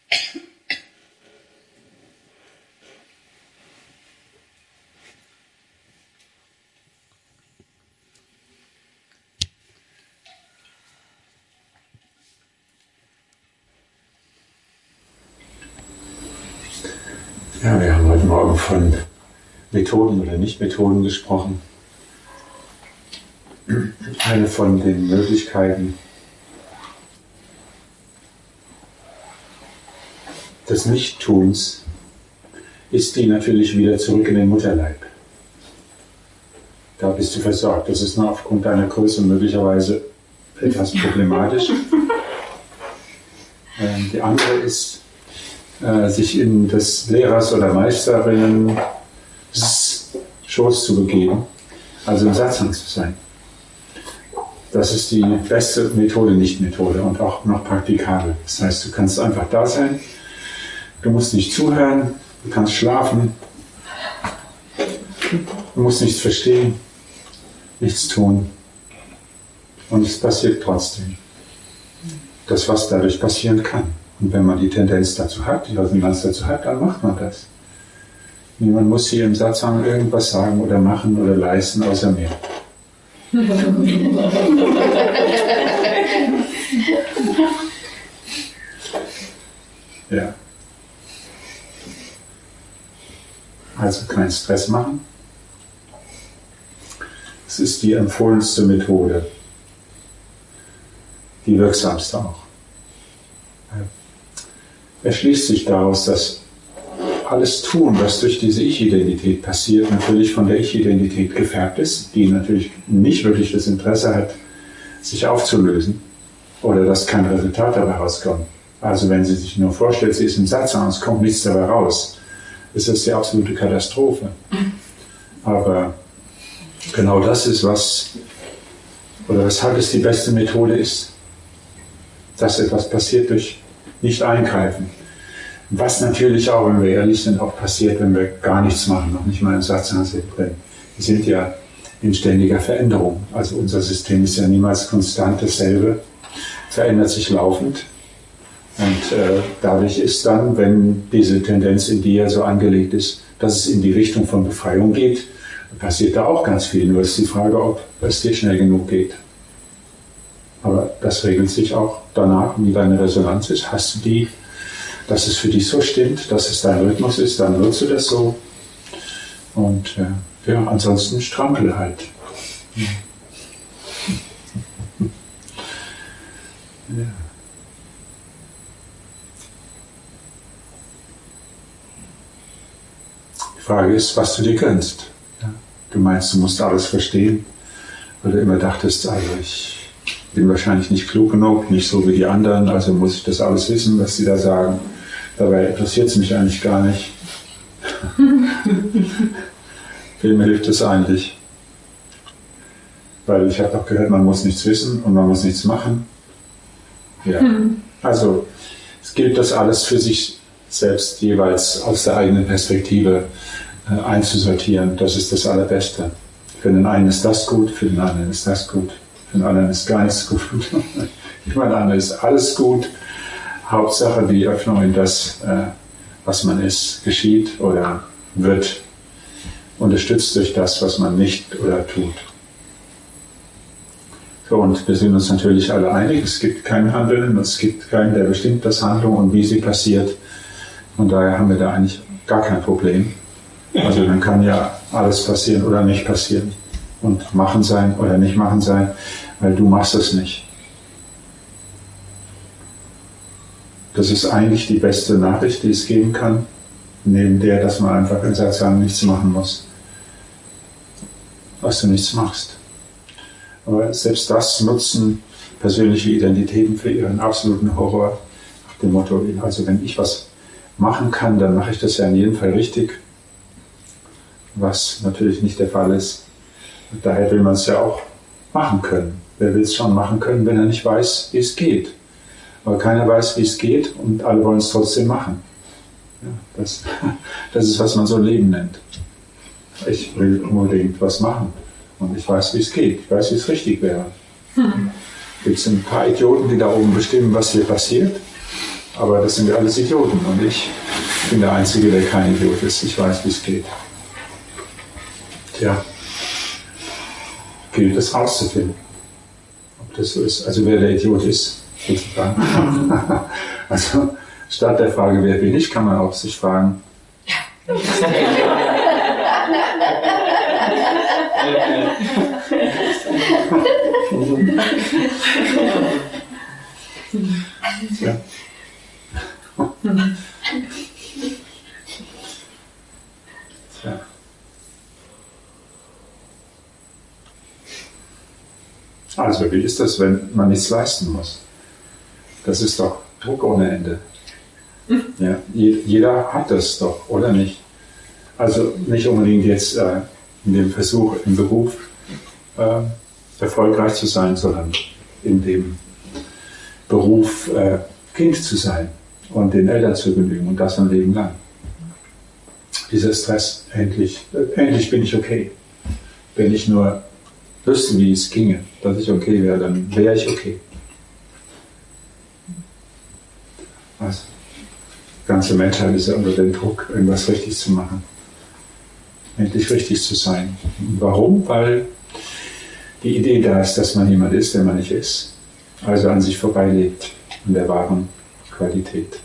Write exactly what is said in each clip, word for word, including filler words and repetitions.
Ja, wir haben heute Morgen von Methoden oder Nicht-Methoden gesprochen. Eine von den Möglichkeiten des Nichttuns ist die natürlich wieder zurück in den Mutterleib. Da bist du versorgt. Das ist nur aufgrund deiner Größe möglicherweise etwas problematisch. Ähm, die andere ist, äh, sich in des Lehrers oder Meisterinnen Schoß zu begeben, also im Satsang zu sein. Das ist die beste Methode, Nicht-Methode und auch noch praktikabel. Das heißt, du kannst einfach da sein, du musst nicht zuhören, du kannst schlafen, du musst nichts verstehen, nichts tun und es passiert trotzdem. Das, was dadurch passieren kann. Und wenn man die Tendenz dazu hat, die Resonanz dazu hat, dann macht man das. Niemand muss hier im Satsang irgendwas sagen oder machen oder leisten, außer mir. Ja. Also keinen Stress machen. Es ist die empfohlenste Methode. Die wirksamste auch. Erschließt sich daraus, dass alles Tun, was durch diese Ich-Identität passiert, natürlich von der Ich-Identität gefärbt ist, die natürlich nicht wirklich das Interesse hat, sich aufzulösen oder dass kein Resultat dabei rauskommt. Also wenn sie sich nur vorstellt, sie ist im Satsang, es kommt nichts dabei raus, ist das die absolute Katastrophe. Aber genau das ist, was, oder weshalb es die beste Methode ist, dass etwas passiert durch Nicht-Eingreifen. Was natürlich auch, wenn wir ehrlich sind, auch passiert, wenn wir gar nichts machen, noch nicht mal im Satsang sind drin. Wir sind ja in ständiger Veränderung. Also unser System ist ja niemals konstant dasselbe, verändert sich laufend. Und äh, dadurch ist dann, wenn diese Tendenz in dir so angelegt ist, dass es in die Richtung von Befreiung geht, passiert da auch ganz viel. Nur ist die Frage, ob es dir schnell genug geht. Aber das regelt sich auch danach, wie deine Resonanz ist. Hast du die, dass es für dich so stimmt, dass es dein Rhythmus ist, dann nutzt du das so. Und äh, ja, ansonsten strampel halt. Ja. Ja. Die Frage ist, was du dir gönnst. Ja. Du meinst, du musst alles verstehen, weil du immer dachtest, also ich bin wahrscheinlich nicht klug genug, nicht so wie die anderen, also muss ich das alles wissen, was sie da sagen. Dabei interessiert es mich eigentlich gar nicht. Wem hilft es eigentlich? Weil ich habe doch gehört, man muss nichts wissen und man muss nichts machen. Ja. Also es gilt das alles für sich selbst jeweils aus der eigenen Perspektive äh, einzusortieren. Das ist das Allerbeste. Für den einen ist das gut, für den anderen ist das gut, für den anderen ist gar nichts gut. Ich meine, anderen ist alles gut. Hauptsache die Öffnung in das, äh, was man ist, geschieht oder wird, unterstützt durch das, was man nicht oder tut. So, und wir sind uns natürlich alle einig, es gibt kein Handeln, es gibt keinen, der bestimmt das Handlung und wie sie passiert. Von daher haben wir da eigentlich gar kein Problem. Also dann kann ja alles passieren oder nicht passieren und machen sein oder nicht machen sein, weil du machst es nicht. Das ist eigentlich die beste Nachricht, die es geben kann, neben der, dass man einfach in Satsang nichts machen muss, was du nichts machst. Aber selbst das nutzen persönliche Identitäten für ihren absoluten Horror, nach dem Motto, also wenn ich was machen kann, dann mache ich das ja in jedem Fall richtig, was natürlich nicht der Fall ist. Und daher will man es ja auch machen können. Wer will es schon machen können, wenn er nicht weiß, wie es geht? Aber keiner weiß, wie es geht und alle wollen es trotzdem machen. Ja, das, das ist, was man so Leben nennt. Ich will unbedingt was machen und ich weiß, wie es geht. Ich weiß, wie es richtig wäre. Hm. Gibt es ein paar Idioten, die da oben bestimmen, was hier passiert? Aber das sind ja alles Idioten und ich bin der Einzige, der kein Idiot ist. Ich weiß, wie es geht. Tja, gilt es rauszufinden, ob das so ist. Also wer der Idiot ist, sozusagen. Also statt der Frage, wer bin ich, kann man auch sich fragen, ja. Ja. Also wie ist das, wenn man nichts leisten muss? Das ist doch Druck ohne Ende. Ja, jeder hat das doch, oder nicht? Also nicht unbedingt jetzt äh, in dem Versuch, im Beruf äh, erfolgreich zu sein, sondern in dem Beruf äh, Kind zu sein und den Eltern zu genügen und das ein Leben lang. Dieser Stress, endlich, äh, endlich bin ich okay. Wenn ich nur wüsste, wie es ginge, dass ich okay wäre, dann wäre ich okay. Also, die ganze Menschheit ist ja unter dem Druck, irgendwas richtig zu machen. Endlich richtig zu sein. Warum? Weil die Idee da ist, dass man jemand ist, der man nicht ist. Also an sich vorbeilebt, an der wahren Qualität.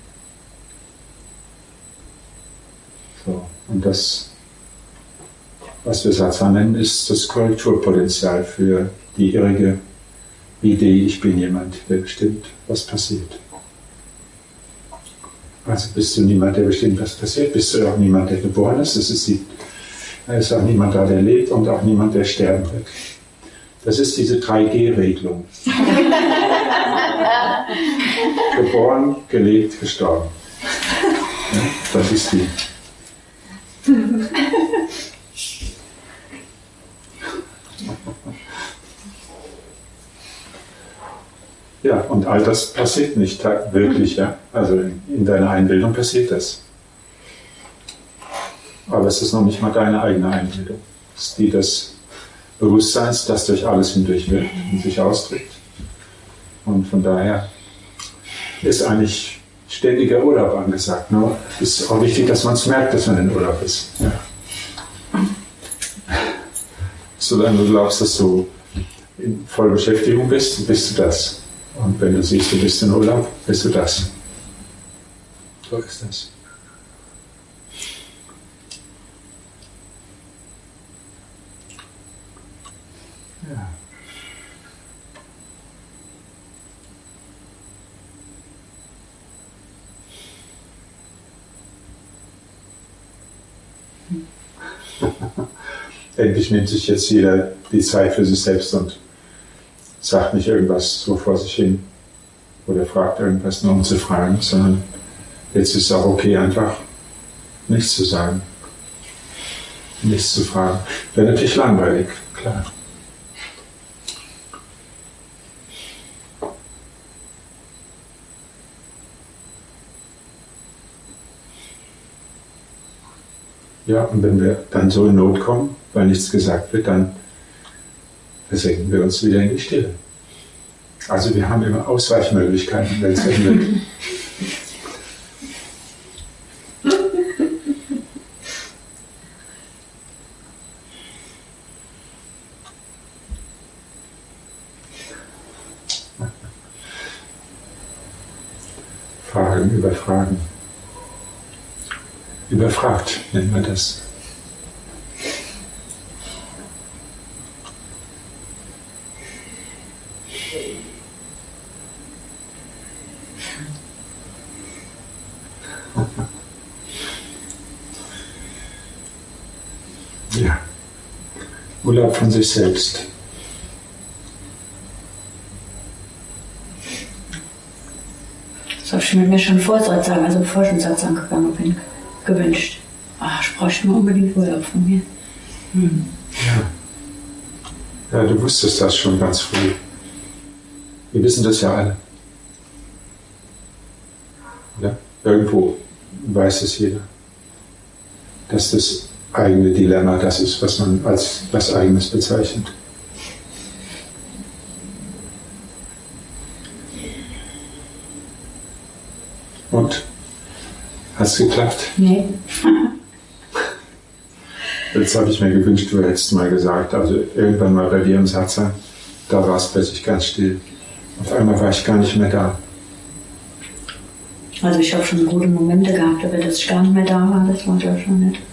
So, und das, was wir Satsang nennen, ist das Korrekturpotenzial für die irrige Idee, ich bin jemand, der bestimmt, was passiert. Also bist du niemand, der bestimmt, was passiert, bist du auch niemand, der geboren ist, das ist die, da ist auch niemand da, der lebt und auch niemand, der sterben wird. Das ist diese drei G Regelung. Geboren, gelebt, gestorben. Ja, das ist die. Ja, und all das passiert nicht wirklich, ja. Also in deiner Einbildung passiert das. Aber es ist noch nicht mal deine eigene Einbildung. Es ist die des Bewusstseins, das durch alles hindurch wirkt und sich ausdrückt. Und von daher ist eigentlich ständiger Urlaub angesagt. Nur ist auch wichtig, dass man es merkt, dass man in Urlaub ist. Ja. Solange du glaubst, dass du in voller Beschäftigung bist, bist du das. Und wenn du siehst, du bist in Urlaub, bist du das. So ist das. Ja. Endlich nimmt sich jetzt jeder die Zeit für sich selbst und sagt nicht irgendwas so vor sich hin oder fragt irgendwas nur um zu fragen, sondern jetzt ist es auch okay, einfach nichts zu sagen, nichts zu fragen. Wäre natürlich langweilig, klar. Ja, und wenn wir dann so in Not kommen, weil nichts gesagt wird, dann versenken wir uns wieder in die Stille. Also wir haben immer Ausweichmöglichkeiten, wenn es eng wird. Fragen über Fragen. Überfragt nennen wir das. Ja, Urlaub von sich selbst. Das habe ich mir schon vor Satsang, also bevor ich in Satsang gegangen bin, gewünscht. Ach, ich bräuchte mal unbedingt Urlaub von mir. Hm. Ja. Ja, du wusstest das schon ganz früh. Wir wissen das ja alle. Ja? Irgendwo weiß es jeder, dass das eigene Dilemma das ist, was man als was Eigenes bezeichnet. Hat's geklappt? Nee. Jetzt habe ich mir gewünscht, du hättest mal gesagt, also irgendwann mal bei dir im Satzang, da war es plötzlich ganz still. Auf einmal war ich gar nicht mehr da. Also ich habe schon gute Momente gehabt, aber dass ich gar nicht mehr da war, das war ja schon nicht.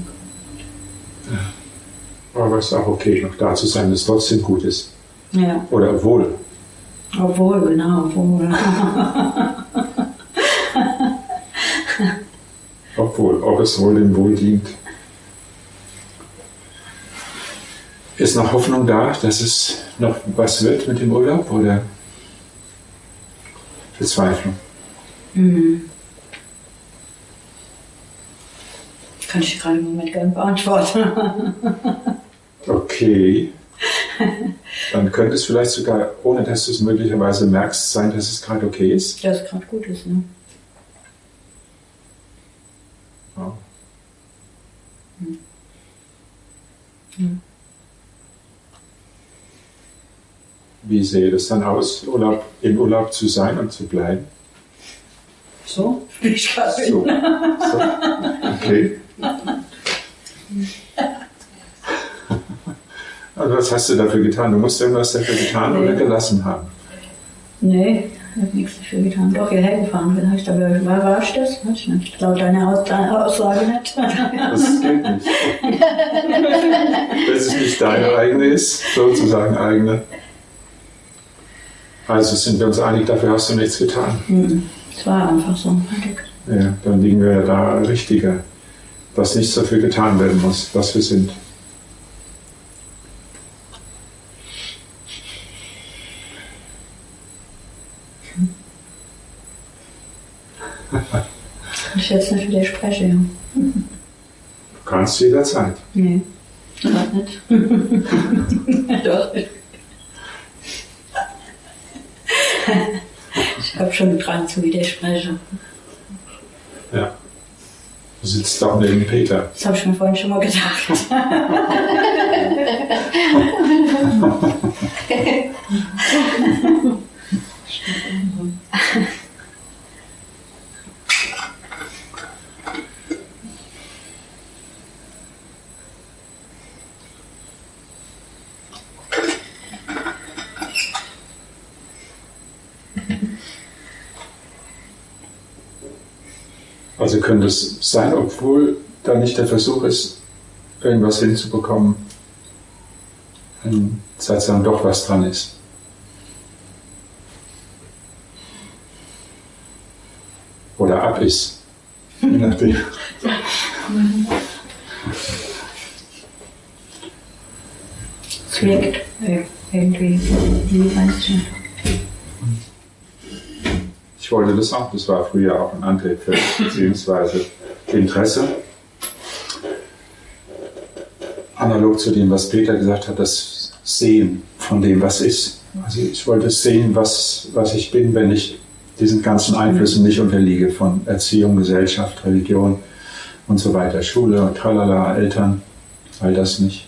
Ja. Aber es ist auch okay, noch da zu sein, dass es trotzdem gut ist. Ja. Oder obwohl. Obwohl, genau, obwohl. Obwohl, ob es wohl dem Wohl dient. Ist noch Hoffnung da, dass es noch was wird mit dem Urlaub oder Verzweiflung? Mhm. Kann ich gerade im Moment gar nicht beantworten. Okay. Dann könnte es vielleicht sogar, ohne dass du es möglicherweise merkst, sein, dass es gerade okay ist. Dass es gerade gut ist, ne? Ja. Mhm. Mhm. Wie sähe das dann aus, Urlaub, in Urlaub zu sein und zu bleiben? So, wie ich gerade bin. So. So. Okay. Also was hast du dafür getan? Du musst irgendwas dafür getan Nee. oder gelassen haben. Nee, ich habe nichts dafür getan. Doch, hierher gefahren vielleicht, aber war, war ich das? Weiß ich nicht. Laut deiner, Aus deiner Aussage nicht. Das geht nicht. Dass es nicht deine eigene ist, sozusagen eigene. Also sind wir uns einig, dafür hast du nichts getan. Mhm. Es war einfach so. Ja, dann liegen wir da richtiger, dass nichts dafür getan werden muss, was wir sind. Ich jetzt nicht widerspreche, ja. Du kannst jederzeit. Nee, gerade nicht. Doch. Ich habe schon dran zu widersprechen. Ja. Du sitzt doch neben Peter. Das habe ich mir vorhin schon mal gedacht. Also könnte es sein, obwohl da nicht der Versuch ist, irgendwas hinzubekommen, seit dann doch was dran ist. Oder ab ist. Je nachdem. Es wirkt äh, irgendwie. Wie meinst du? Ich wollte das auch, das war früher auch ein Antrieb für mich, beziehungsweise Interesse. Analog zu dem, was Peter gesagt hat, das Sehen von dem, was ist. Also ich wollte sehen, was, was ich bin, wenn ich diesen ganzen Einflüssen nicht unterliege, von Erziehung, Gesellschaft, Religion und so weiter, Schule und tralala, Eltern, all das nicht.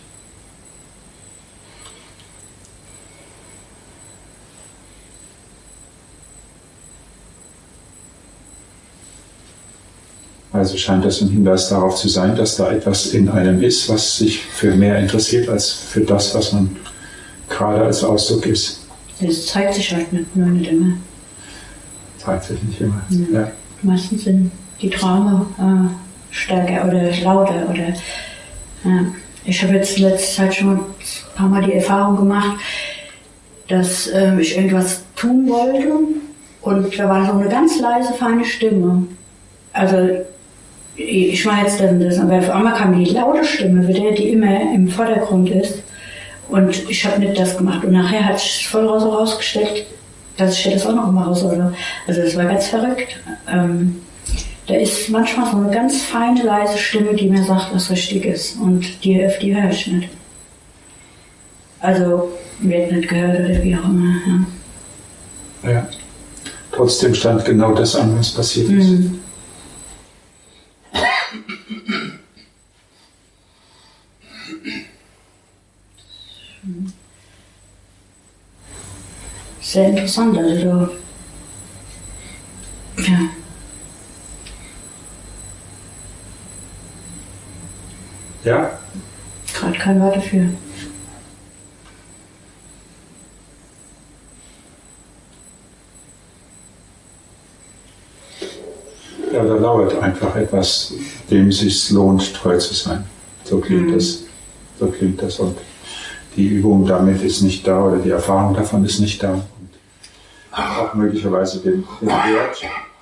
Also scheint das ein Hinweis darauf zu sein, dass da etwas in einem ist, was sich für mehr interessiert als für das, was man gerade als Ausdruck ist. Das zeigt sich halt nicht, nur nicht immer. Zeigt sich nicht immer. Mhm. Ja. Meistens sind die Träume äh, stärker oder lauter. Oder, ja. Ich habe jetzt in letzter Zeit schon ein paar Mal die Erfahrung gemacht, dass äh, ich irgendwas tun wollte und da war so eine ganz leise, feine Stimme. Also ich mache jetzt dann das, aber auf einmal kam die laute Stimme wieder, die immer im Vordergrund ist. Und ich habe nicht das gemacht. Und nachher hat sich voll raus herausgestellt, dass ich das auch noch machen soll. Also das war ganz verrückt. Ähm, da ist manchmal so eine ganz feine, leise Stimme, die mir sagt, was richtig ist. Und die, auf die höre ich nicht. Also wird nicht gehört oder wie auch immer. Ja. Ja. Trotzdem stand genau das an, was passiert ist. Mhm. Sehr interessant, also da, ja. Ja? Gerade kein Wort dafür. Ja, da lauert einfach etwas, dem es sich lohnt, treu zu sein. So klingt mhm. das. So klingt das. Und die Übung damit ist nicht da oder die Erfahrung davon ist nicht da. Und auch möglicherweise den, den Wert,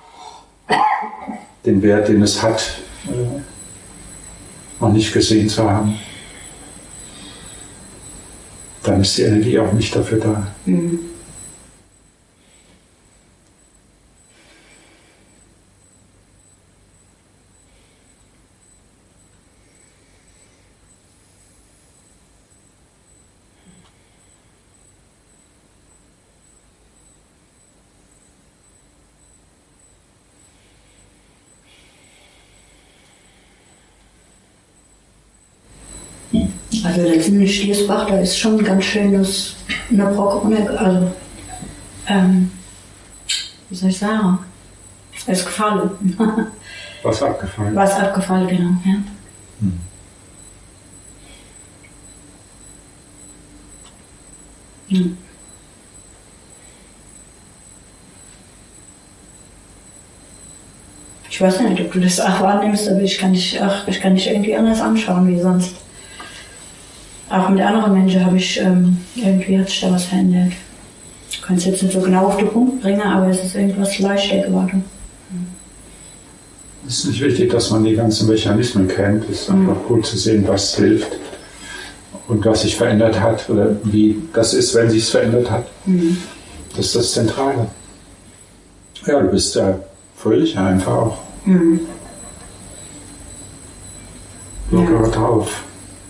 den Wert, den es hat, äh, noch nicht gesehen zu haben. Dann ist die Energie auch nicht dafür da. Mhm. Also der ziemlich Schließbach, da ist schon ein ganz schönes, eine Brocke, also, ähm, wie soll ich sagen, es ist gefallen. Was abgefallen? Was abgefallen, genau, ja. Hm. Hm. Ich weiß nicht, ob du das auch wahrnimmst, aber ich kann dich, ach, ich kann dich irgendwie anders anschauen wie sonst. Auch mit anderen Menschen habe ich, ähm, irgendwie hat sich da was verändert. Ich kann es jetzt nicht so genau auf den Punkt bringen, aber es ist irgendwas leichter geworden. Es ist nicht wichtig, dass man die ganzen Mechanismen kennt. Es ist einfach mhm. gut zu sehen, was hilft und was sich verändert hat oder wie das ist, wenn sich es verändert hat. Mhm. Das ist das Zentrale. Ja, du bist da völlig einfach auch. Mhm. Locker ja. drauf.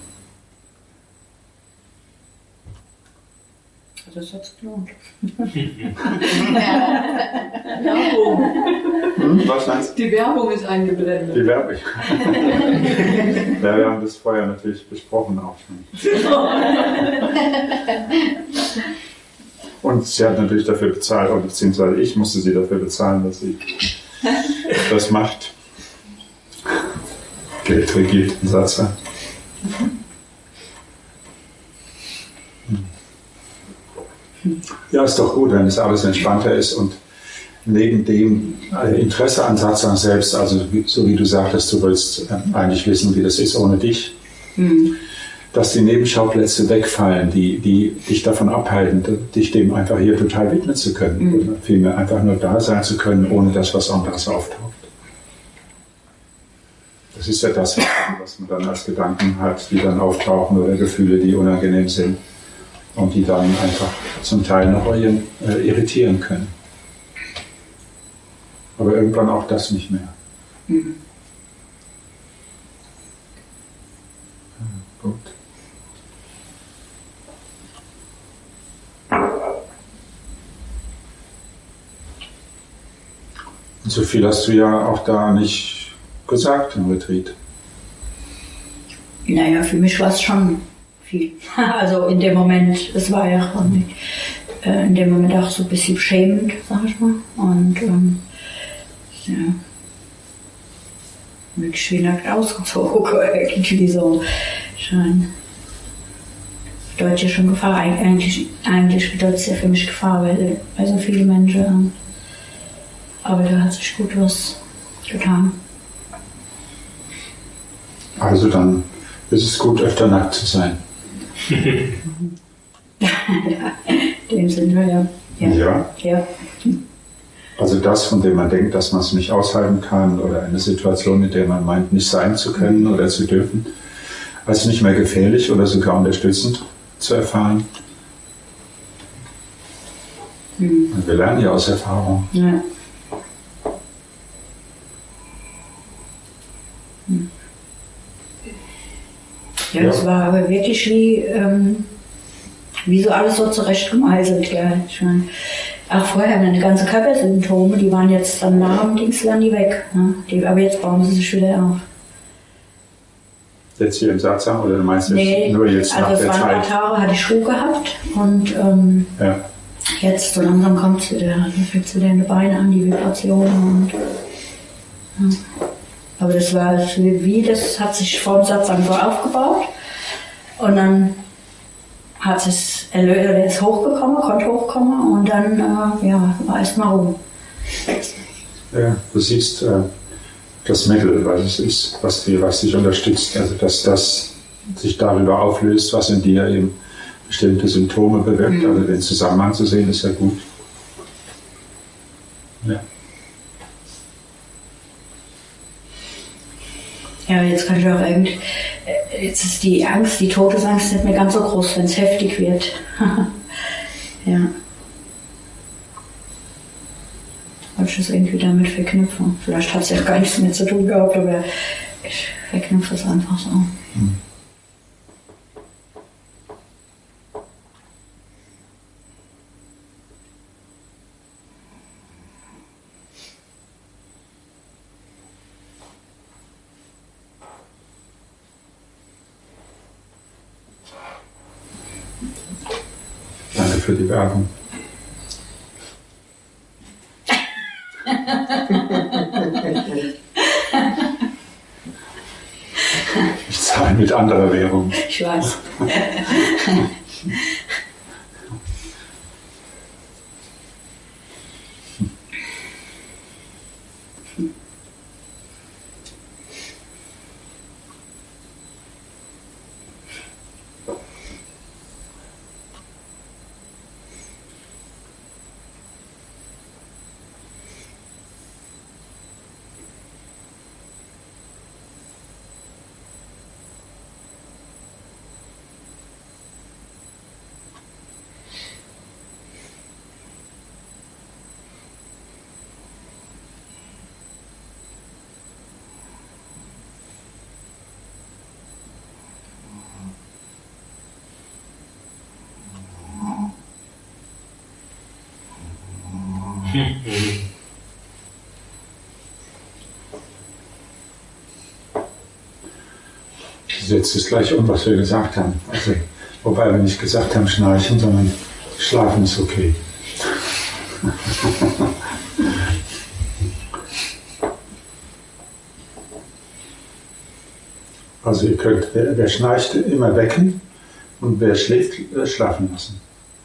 Das hat's gelohnt. Werbung. Hm, was meinst du? Die Werbung ist eingeblendet. Die Werbung. Ja, wir haben das vorher natürlich besprochen auch schon. Und sie hat natürlich dafür bezahlt, oder beziehungsweise ich musste sie dafür bezahlen, dass sie das macht. Geld regiert den Satz. Ja, ist doch gut, wenn es alles entspannter ist und neben dem Interesse an Satsang selbst, also so wie du sagtest, du willst eigentlich wissen, wie das ist ohne dich, mhm. dass die Nebenschauplätze wegfallen, die, die dich davon abhalten, dich dem einfach hier total widmen zu können, mhm. oder vielmehr einfach nur da sein zu können, ohne dass was anderes auftaucht. Das ist ja das, was man dann als Gedanken hat, die dann auftauchen oder Gefühle, die unangenehm sind. Und die dann einfach zum Teil noch äh, irritieren können. Aber irgendwann auch das nicht mehr. Mhm. Ja, gut. Und so viel hast du ja auch da nicht gesagt im Retreat. Naja, für mich war es schon viel. Also in dem Moment, es war ja äh, in dem Moment auch so ein bisschen beschämend, sag ich mal. Und ähm, ja, wirklich wie nackt ausgezogen, irgendwie so. Schon bedeutet ja schon Gefahr. Eigentlich, eigentlich bedeutet es ja für mich Gefahr, weil, weil so viele Menschen haben. Aber da hat sich gut was getan. Also dann ist es gut, öfter nackt zu sein. Ja, in dem Sinne, ja. Ja. ja. Also das, von dem man denkt, dass man es nicht aushalten kann oder eine Situation, in der man meint, nicht sein zu können oder zu dürfen, als nicht mehr gefährlich oder sogar unterstützend zu erfahren. Mhm. Und wir lernen ja aus Erfahrung. Ja. Mhm. Ja, ja, das war aber wirklich wie, ähm, wie so alles so zurechtgemeißelt. Ja. Ich mein, auch vorher, meine ganzen Körpersymptome, die waren jetzt dann nach dem Dings waren die weg. Ne? Die, aber jetzt bauen sie sich wieder auf. Jetzt hier im Satsang oder du meinst nee, nur jetzt also nach der Zeit? Also ein paar Tage hatte ich Ruhe gehabt und ähm, ja. jetzt so langsam kommt es wieder. Dann fängt es wieder in die Beine an, die Vibration. Und, ja. Aber das war wie, wie das hat sich vor dem Satz einfach aufgebaut und dann hat es er ist hochgekommen, konnte hochkommen und dann äh, ja, war erstmal rum. Ja, du siehst äh, das Mittel, was es ist, was, die, was dich unterstützt, also dass das sich darüber auflöst, was in dir eben bestimmte Symptome bewirkt, mhm. also den Zusammenhang zu sehen, ist ja gut. Ja. Ja, jetzt kann ich auch irgendwie, jetzt ist die Angst, die Todesangst nicht mehr ganz so groß, wenn es heftig wird. Ja. Weil ich das irgendwie damit verknüpfe. Vielleicht hat es ja gar nichts mehr zu tun gehabt, aber ich verknüpfe es einfach so. Mhm. Danke für die Werbung. Ich zahle mit anderer Währung. Ich weiß. Ich setze es gleich um, was wir gesagt haben. Also, wobei wir nicht gesagt haben schnarchen, sondern schlafen ist okay. Also ihr könnt, wer, wer schnarcht, immer wecken und wer schläft, schlafen lassen.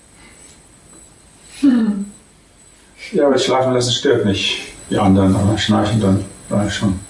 Hm. Ja, aber schlafen lassen stört nicht die anderen, aber schnarchen dann war schon.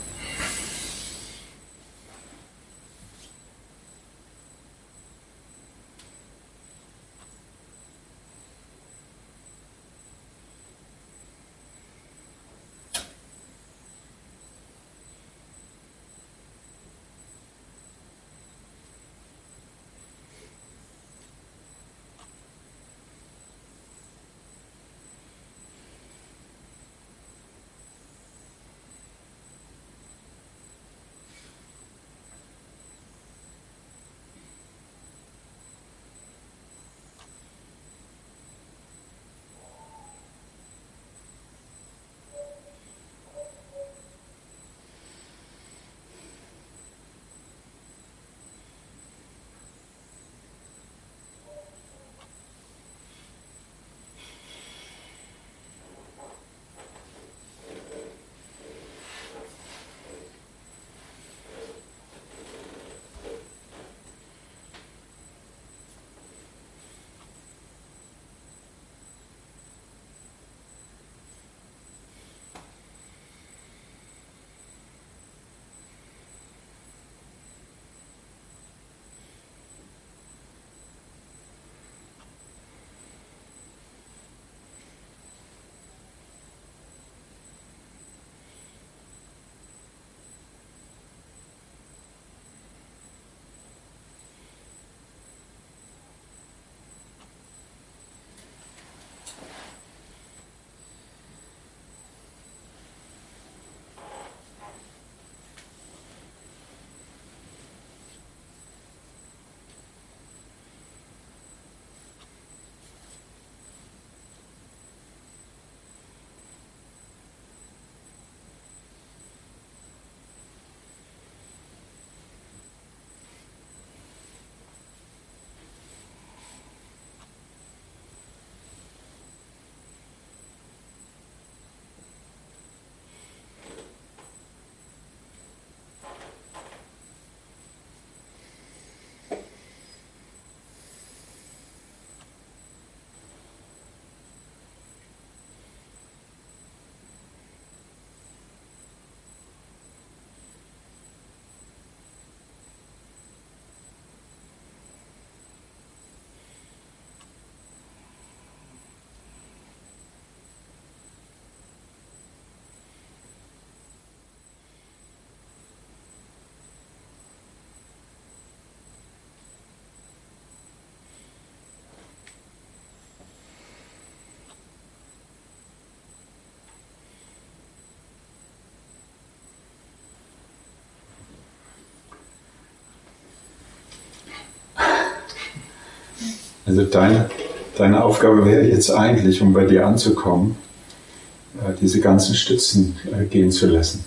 Also deine, deine Aufgabe wäre jetzt eigentlich, um bei dir anzukommen, diese ganzen Stützen gehen zu lassen.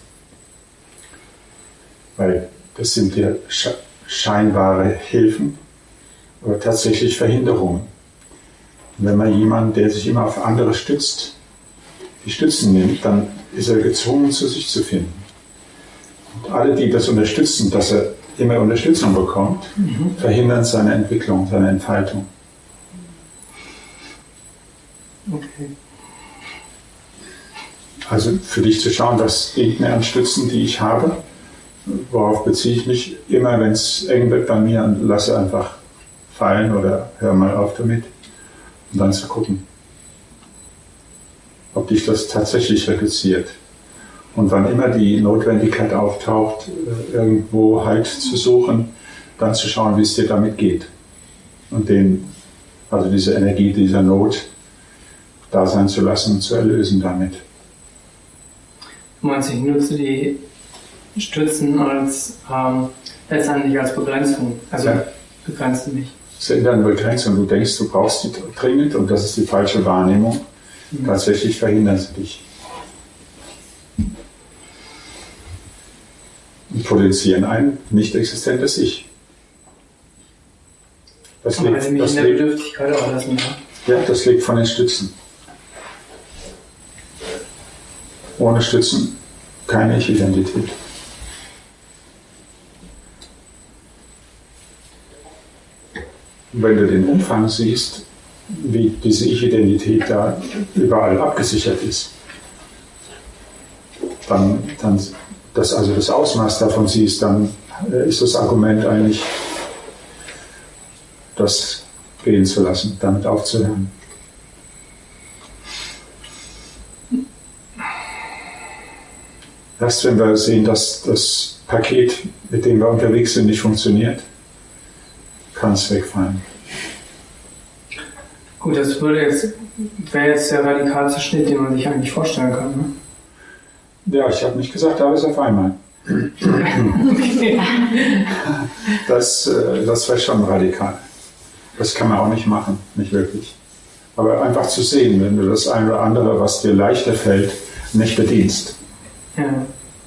Weil das sind ja scheinbare Hilfen, aber tatsächlich Verhinderungen. Und wenn man jemanden, der sich immer auf andere stützt, die Stützen nimmt, dann ist er gezwungen, zu sich zu finden. Und alle, die das unterstützen, dass er immer Unterstützung bekommt, mhm. verhindern seine Entwicklung, seine Entfaltung. Okay. Also für dich zu schauen, was dient mir an Stützen, die ich habe, worauf beziehe ich mich immer, wenn es eng wird bei mir, und lasse einfach fallen oder hör mal auf damit. Und dann zu gucken, ob dich das tatsächlich reduziert. Und wann immer die Notwendigkeit auftaucht, irgendwo Halt zu suchen, dann zu schauen, wie es dir damit geht. Und den, also diese Energie dieser Not da sein zu lassen und zu erlösen damit. Du meinst, ich nutze die Stützen als ähm, letztendlich als Begrenzung, also ja. begrenzen mich. Das ist eine Begrenzung. Du denkst, du brauchst die dringend und das ist die falsche Wahrnehmung. Mhm. Tatsächlich verhindern sie dich. Und produzieren ein nicht existentes Ich. Das Aber liegt, wenn mich das in der liegt, Bedürftigkeit auch lassen, ja? Ja, das liegt von den Stützen. Ohne Stützen keine Ich-Identität. Und wenn du den Umfang siehst, wie diese Ich-Identität da überall abgesichert ist, dann, dann das, also das Ausmaß davon siehst, dann ist das Argument eigentlich, das gehen zu lassen, damit aufzuhören. Erst wenn wir sehen, dass das Paket, mit dem wir unterwegs sind, nicht funktioniert, kann es wegfallen. Gut, das würde jetzt, wäre jetzt der radikalste Schnitt, den man sich eigentlich vorstellen kann. Ne? Ja, ich habe nicht gesagt, alles auf einmal. Okay. Das, das wäre schon radikal. Das kann man auch nicht machen, nicht wirklich. Aber einfach zu sehen, wenn du das eine oder andere, was dir leichter fällt, nicht bedienst. Ja.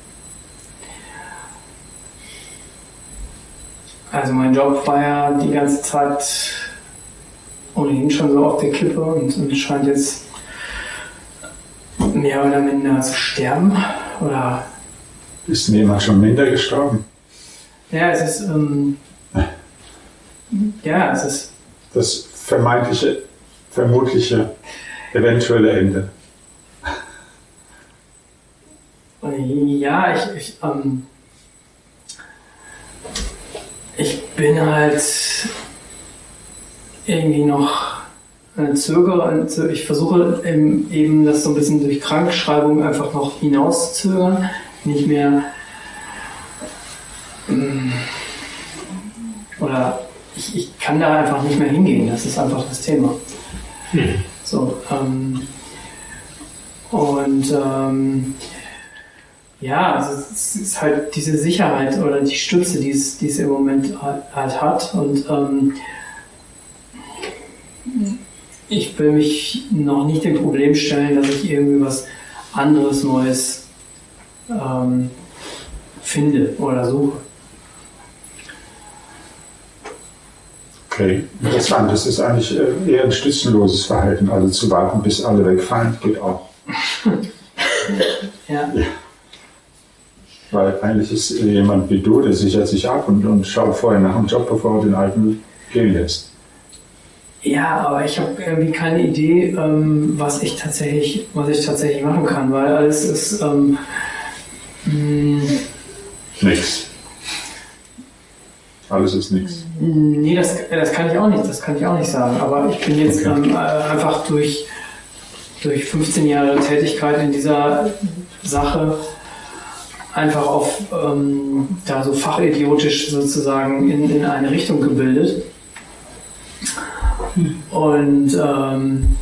Also mein Job war ja die ganze Zeit ohnehin schon so auf der Kippe und, und scheint jetzt mehr oder minder zu sterben. Oder ist denn jemand schon minder gestorben? Ja, es ist ähm, ja, es ist das vermeintliche, vermutliche, eventuelle Ende. Ja, ich, ich, ähm, ich bin halt irgendwie noch äh, zögere, ich versuche eben, eben das so ein bisschen durch Krankschreibung einfach noch hinauszuzögern, nicht mehr ähm, oder ich, ich kann da einfach nicht mehr hingehen, das ist einfach das Thema. Hm. So, ähm, und ähm, ja, also es ist halt diese Sicherheit oder die Stütze, die es, die es im Moment halt hat. Und ähm, ich will mich noch nicht dem Problem stellen, dass ich irgendwie was anderes, Neues ähm, finde oder suche. Okay, interessant. Das ist eigentlich eher ein stützenloses Verhalten. Also zu warten, bis alle wegfallen, geht auch. Ja. Ja. Weil eigentlich ist jemand wie du, der sichert sich ab und, und schaut vorher nach dem Job, bevor er den alten gehen lässt. Ja, aber ich habe irgendwie keine Idee, ähm, was ich tatsächlich, was ich tatsächlich machen kann, weil alles ist ähm, nichts. Alles ist nichts. Nee, das, das kann ich auch nicht, das kann ich auch nicht sagen. Aber ich bin jetzt okay. ähm, einfach durch, durch fünfzehn Jahre Tätigkeit in dieser Sache einfach auf ähm, da so fachidiotisch sozusagen in, in eine Richtung gebildet. Und ähm,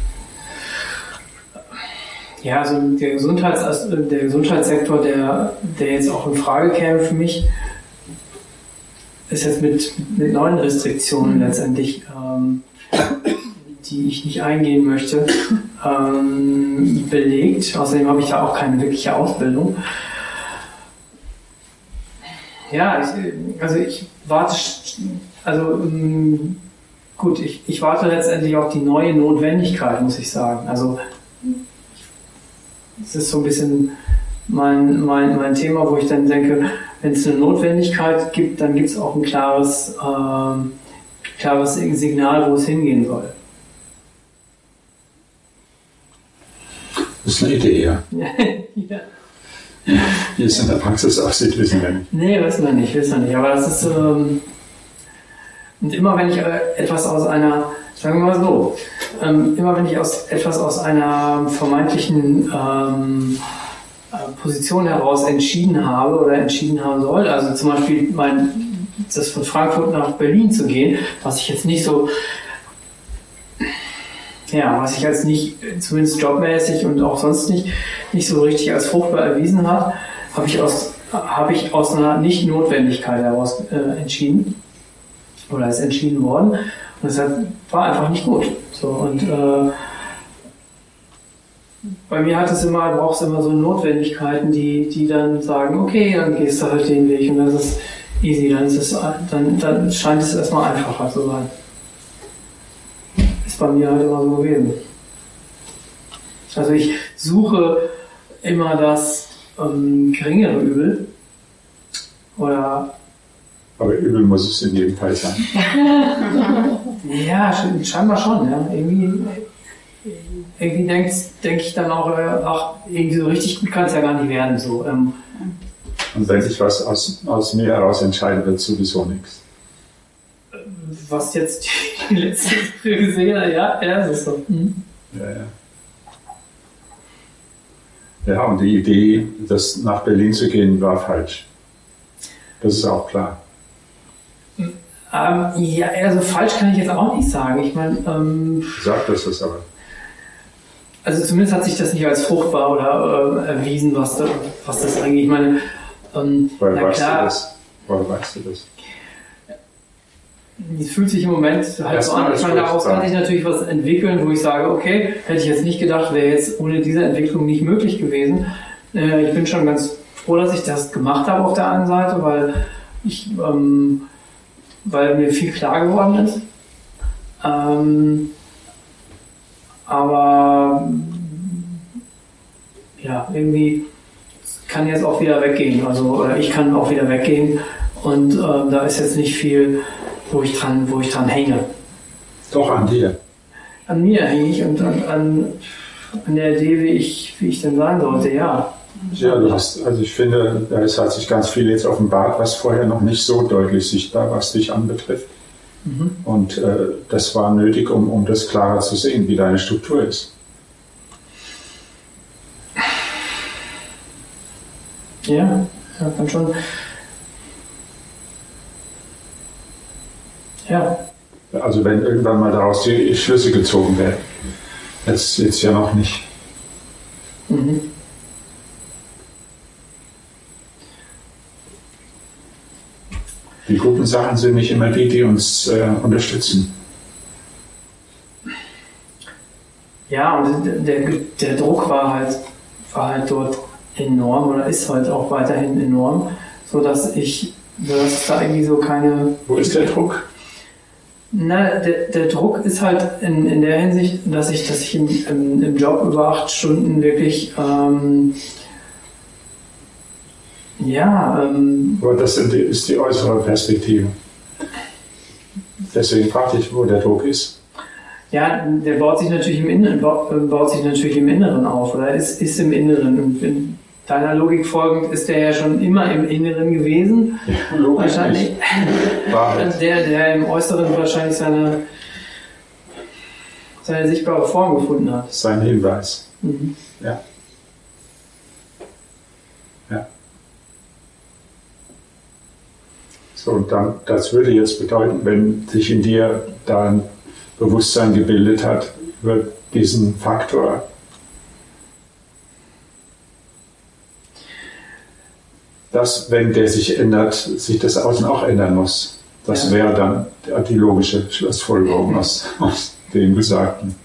ja, also der, Gesundheits, der Gesundheitssektor, der, der jetzt auch in Frage käme für mich, ist jetzt mit, mit neuen Restriktionen letztendlich ähm, die ich nicht eingehen möchte, ähm, belegt. Außerdem habe ich da auch keine wirkliche Ausbildung. Ja, ich, also ich warte, also ähm, gut, ich, ich warte letztendlich auf die neue Notwendigkeit, muss ich sagen. Also es ist so ein bisschen mein, mein, mein Thema, wo ich dann denke, wenn es eine Notwendigkeit gibt, dann gibt es auch ein klares, ähm, klares Signal, wo es hingehen soll. Das ist eine Idee, ja. Ja. Wie es in der Praxis aussieht, wissen wir nicht. Nee, wissen wir nicht, wissen wir nicht. Aber das ist, ähm, und immer wenn ich äh, etwas aus einer, sagen wir mal so, ähm, immer wenn ich aus, etwas aus einer vermeintlichen ähm, Position heraus entschieden habe oder entschieden haben soll, also zum Beispiel mein, das von Frankfurt nach Berlin zu gehen, was ich jetzt nicht so, ja, was sich als nicht, zumindest jobmäßig und auch sonst nicht, nicht so richtig als fruchtbar erwiesen hat, habe ich aus, habe ich aus einer Nicht-Notwendigkeit heraus äh, entschieden oder ist entschieden worden und deshalb war einfach nicht gut. So, und äh, bei mir hat es immer, braucht es immer so Notwendigkeiten, die, die dann sagen, okay, dann gehst du halt den Weg und das ist easy, dann, ist es, dann, dann scheint es erstmal einfacher zu sein. Ist bei mir halt immer so gewesen. Also ich suche immer das ähm, geringere Übel. Oder. Aber übel muss es in jedem Fall sein. Ja, scheinbar schon. Ja. Irgendwie, irgendwie denke denk ich dann auch, ach, irgendwie so richtig gut kann es ja gar nicht werden. So. Ähm, Und wenn ich was aus, aus mir heraus entscheide, wird sowieso nichts. Was jetzt die letzte Folge gesehen hat, ja, ja, das ist so. Mhm. Ja, ja. Ja, und die Idee, das nach Berlin zu gehen, war falsch. Das ist auch klar. Ähm, ja, also falsch kann ich jetzt auch nicht sagen. Ich meine, ähm, Sag das es aber. Also zumindest hat sich das nicht als fruchtbar oder äh, erwiesen, was, da, was das eigentlich, ich meine, ähm, Woher na weißt klar, du das? Woher weißt du das? Es fühlt sich im Moment halt Das so an. Ich meine, daraus kann sich natürlich was entwickeln, wo ich sage, okay, hätte ich jetzt nicht gedacht, wäre jetzt ohne diese Entwicklung nicht möglich gewesen. Äh, ich bin schon ganz froh, dass ich das gemacht habe auf der einen Seite, weil ich, ähm, weil mir viel klar geworden ist. Ähm, aber ja, irgendwie kann jetzt auch wieder weggehen. Also äh, ich kann auch wieder weggehen und äh, da ist jetzt nicht viel, wo ich dran, wo ich dran hänge. Doch, an dir. An mir hänge ich und an, an, an der Idee, wie ich, wie ich denn sein sollte, ja. Ja, du hast, also ich finde, es hat sich ganz viel jetzt offenbart, was vorher noch nicht so deutlich sichtbar, was dich anbetrifft. Mhm. Und äh, das war nötig, um, um das klarer zu sehen, wie deine Struktur ist. Ja, ja, kann schon. Ja. Also wenn irgendwann mal daraus die Schlüsse gezogen werden. Jetzt, jetzt ja noch nicht. Mhm. Die guten Sachen sind nicht immer die, die uns äh, unterstützen. Ja, und der, der Druck war halt, war halt dort enorm oder ist halt auch weiterhin enorm, so dass ich, dass es da irgendwie so keine. Wo ist der Druck? Na, der, der Druck ist halt in, in der Hinsicht, dass ich, dass ich im, im, im Job über acht Stunden wirklich, ähm, ja, ähm, Aber das sind die, ist die äußere Perspektive. Deswegen fragte ich, wo der Druck ist. ja, der baut sich natürlich im Inneren, baut sich natürlich im Inneren auf oder ist, ist im Inneren. Und in deiner Logik folgend ist der ja schon immer im Inneren gewesen. Ja, logisch wahrscheinlich. Wahrheit. Der, der im Äußeren wahrscheinlich seine, seine sichtbare Form gefunden hat. Sein Hinweis. Mhm. Ja. Ja. So, und dann, das würde jetzt bedeuten, wenn sich in dir da ein Bewusstsein gebildet hat über diesen Faktor, dass, wenn der sich ändert, sich das Außen auch ändern muss. Das Ja. wäre dann die logische Schlussfolgerung aus, aus dem Gesagten.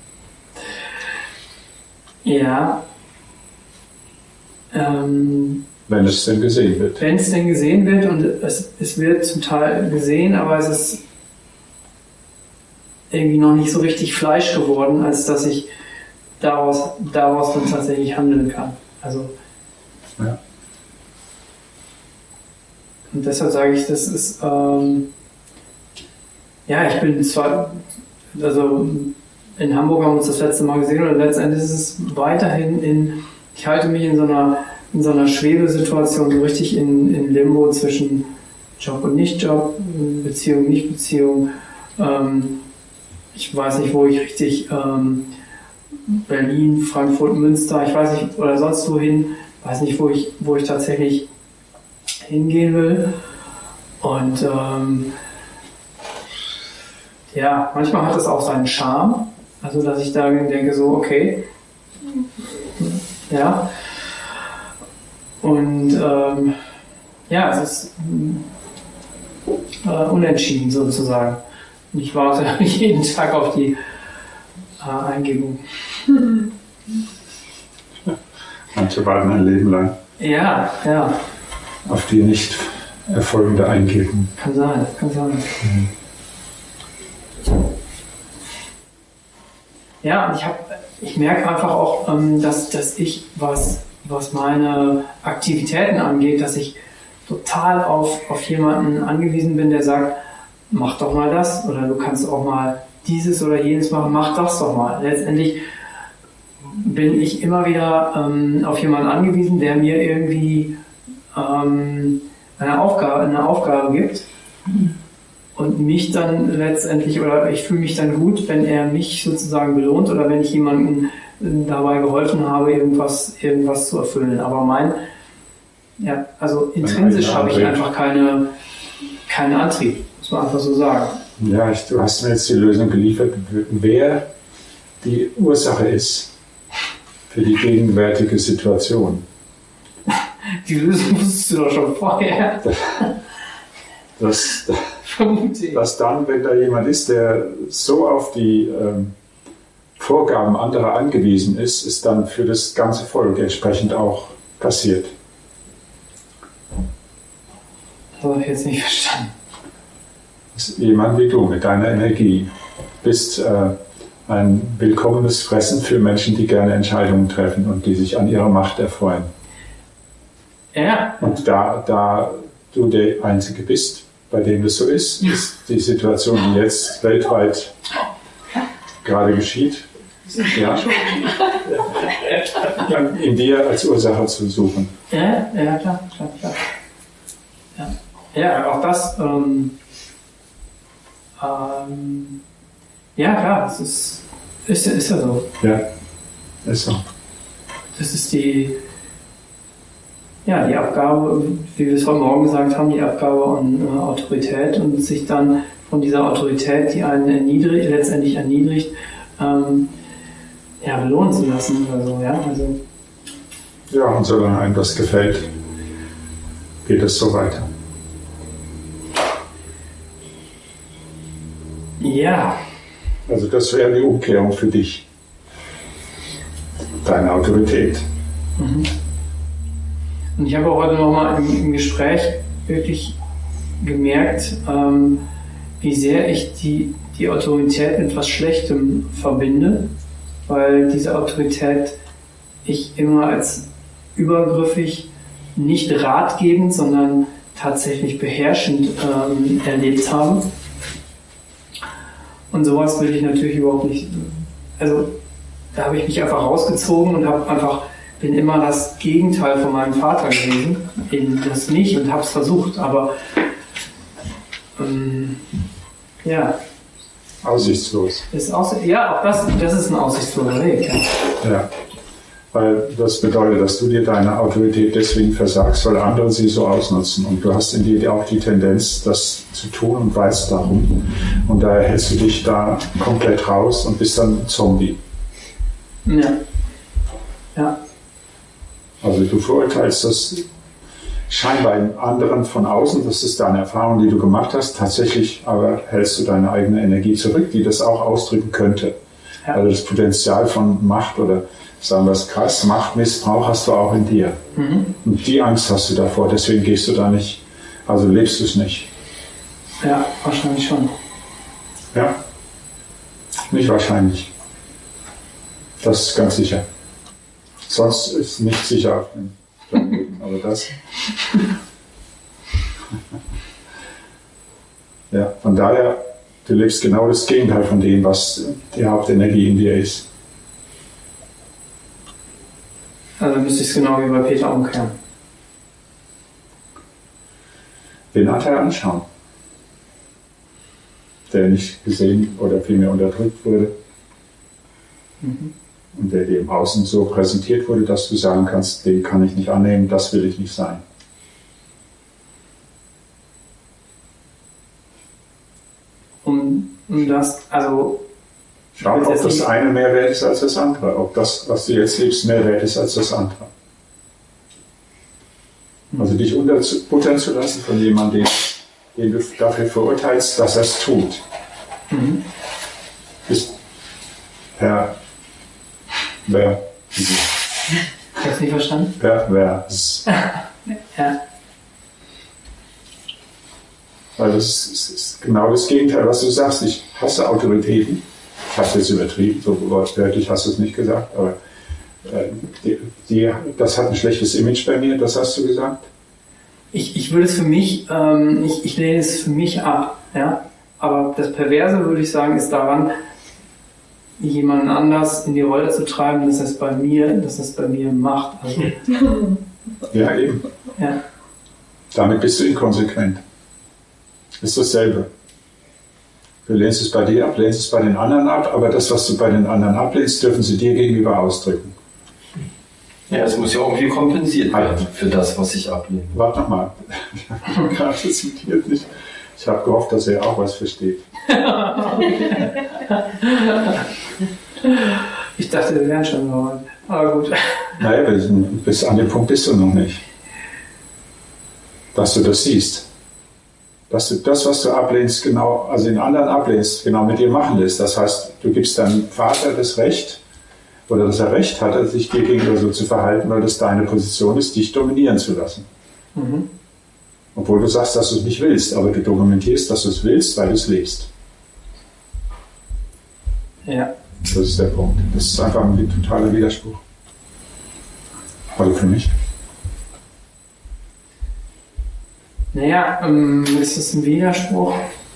Ja. Ähm, Wenn es denn gesehen wird. Wenn es denn gesehen wird, und es, es wird zum Teil gesehen, aber es ist irgendwie noch nicht so richtig Fleisch geworden, als dass ich daraus, daraus dann tatsächlich handeln kann. Also Ja. Und deshalb sage ich, das ist ähm, ja, ich bin zwar, also in Hamburg haben wir uns das letzte Mal gesehen und letztendlich ist es weiterhin in, ich halte mich in so einer in so einer Schwebesituation, so richtig in, in Limbo zwischen Job und Nicht-Job, Beziehung, Nicht-Beziehung. Ähm, ich weiß nicht, wo ich richtig ähm, Berlin, Frankfurt, Münster, ich weiß nicht, oder sonst wohin, weiß nicht, wo ich, wo ich tatsächlich hingehen will. Und ähm, ja, manchmal hat es auch seinen Charme, also dass ich da denke so, okay, ja. Und ähm, ja, es ist äh, unentschieden sozusagen. Und ich warte jeden Tag auf die äh, Eingebung. Manche warten ein Leben lang Ja, ja, auf die nicht erfolgende Eingebung. kann sein, kann sein. Mhm. Ja, und ich habe, ich merke einfach auch, ähm, dass, dass ich, was, was meine Aktivitäten angeht, dass ich total auf, auf jemanden angewiesen bin, der sagt, mach doch mal das oder du kannst auch mal dieses oder jenes machen, mach das doch mal. Letztendlich bin ich immer wieder ähm, auf jemanden angewiesen, der mir irgendwie ähm, eine Aufgabe, eine Aufgabe gibt und mich dann letztendlich, oder ich fühle mich dann gut, wenn er mich sozusagen belohnt oder wenn ich jemandem dabei geholfen habe, irgendwas, irgendwas zu erfüllen. Aber mein, ja, also intrinsisch habe ich einfach keine, keinen Antrieb, muss man einfach so sagen. Ja, ich, du hast mir jetzt die Lösung geliefert, wer die Ursache ist für die gegenwärtige Situation. Die Lösung wusstest du doch schon vorher. Dass, Vermute ich. dass dann, wenn da jemand ist, der so auf die ähm, Vorgaben anderer angewiesen ist, ist dann für das ganze Volk entsprechend auch passiert. Das habe ich jetzt nicht verstanden. Dass jemand wie du mit deiner Energie bist äh, ein willkommenes Fressen für Menschen, die gerne Entscheidungen treffen und die sich an ihrer Macht erfreuen. Ja. Und da, da du der Einzige bist, bei dem das so ist, ist die Situation, die jetzt weltweit gerade geschieht, ja, in dir als Ursache zu suchen. Ja, ja, klar, klar, klar. Ja, ja auch das, ähm, ähm, ja, klar, das ist, ist, ist ja so. Ja, ist so. Das ist die, ja, die Abgabe, wie wir es heute Morgen gesagt haben, die Abgabe an äh, Autorität und sich dann von dieser Autorität, die einen erniedrigt, letztendlich erniedrigt, ähm, ja, belohnen zu lassen oder so, ja, also. Ja, und solange einem das gefällt, geht es so weiter. Ja. Also das wäre die Umkehrung für dich. Deine Autorität. Mhm. Und ich habe auch heute nochmal im, im Gespräch wirklich gemerkt, ähm, wie sehr ich die, die Autorität mit etwas Schlechtem verbinde, weil diese Autorität ich immer als übergriffig, nicht ratgebend, sondern tatsächlich beherrschend ähm, erlebt habe. Und sowas will ich natürlich überhaupt nicht. Also da habe ich mich einfach rausgezogen und habe einfach bin immer das Gegenteil von meinem Vater gewesen, eben das nicht und habe es versucht, aber ähm, ja. Aussichtslos. Ist aus, ja, auch das, das ist ein aussichtsloser Weg. Ja. Ja, weil das bedeutet, dass du dir deine Autorität deswegen versagst, weil andere sie so ausnutzen. Und du hast in dir auch die Tendenz, das zu tun und weißt darum. Und daher hältst du dich da komplett raus und bist dann ein Zombie. Ja. Ja. Also du verurteilst das scheinbar im anderen von außen, das ist deine Erfahrung, die du gemacht hast, tatsächlich aber hältst du deine eigene Energie zurück, die das auch ausdrücken könnte. Ja. Also das Potenzial von Macht oder sagen wir es krass, Machtmissbrauch hast du auch in dir. Mhm. Und die Angst hast du davor, deswegen gehst du da nicht, also lebst du es nicht. Ja, wahrscheinlich schon. Ja, nicht wahrscheinlich. Das ist ganz sicher. Sonst ist nicht sicher auf dem Planeten, aber das. Ja, von daher, du lebst genau das Gegenteil von dem, was die Hauptenergie in dir ist. Also müsste ich es genau wie bei Peter umkehren. Den Anteil anschauen, der nicht gesehen oder vielmehr unterdrückt wurde. Mhm. Und der dir im Außen so präsentiert wurde, dass du sagen kannst, den kann ich nicht annehmen, das will ich nicht sein. Um, um das, also... Schau, ob das eine mehr wert ist als das andere, ob das, was du jetzt lebst, mehr wert ist als das andere. Also dich unterbuttern zu lassen von jemandem, den du dafür verurteilst, dass er es tut. Mhm. Ist per Wer? Ich hab's nicht verstanden. Pervers. Ja. Weil das ist, ist, ist genau das Gegenteil, was du sagst. Ich hasse Autoritäten. Ich habe es jetzt übertrieben, so wortwörtlich hast du es nicht gesagt, aber äh, die, die, das hat ein schlechtes Image bei mir, das hast du gesagt. Ich, ich würde es für mich, ähm, ich, ich lehne es für mich ab, ja. Aber das Perverse, würde ich sagen, ist daran, jemanden anders in die Rolle zu treiben, dass es bei mir, dass es bei mir macht. Also, ja, eben. Ja. Damit bist du inkonsequent. Ist dasselbe. Du lehnst es bei dir ab, lehnst es bei den anderen ab, aber das, was du bei den anderen ablehnst, dürfen sie dir gegenüber ausdrücken. Ja, es muss ja irgendwie kompensiert werden für das, was ich ablehne. Warte noch mal. Ich habe gerade zitiert nicht. Ich habe gehofft, dass er auch was versteht. Ich dachte, wir wären schon mal. Aber gut. Naja, bis an dem Punkt bist du noch nicht. Dass du das siehst. Dass du das, was du ablehnst, genau, also den anderen ablehnst, genau mit dir machen lässt. Das heißt, du gibst deinem Vater das Recht, oder dass er Recht hat, sich dir gegenüber so zu verhalten, weil das deine Position ist, dich dominieren zu lassen. Mhm. Obwohl du sagst, dass du es nicht willst, aber du dokumentierst, dass du es willst, weil du es lebst. Ja. Das ist der Punkt. Das ist einfach ein totaler Widerspruch. Also für mich. Naja, ähm, ist das ein Widerspruch?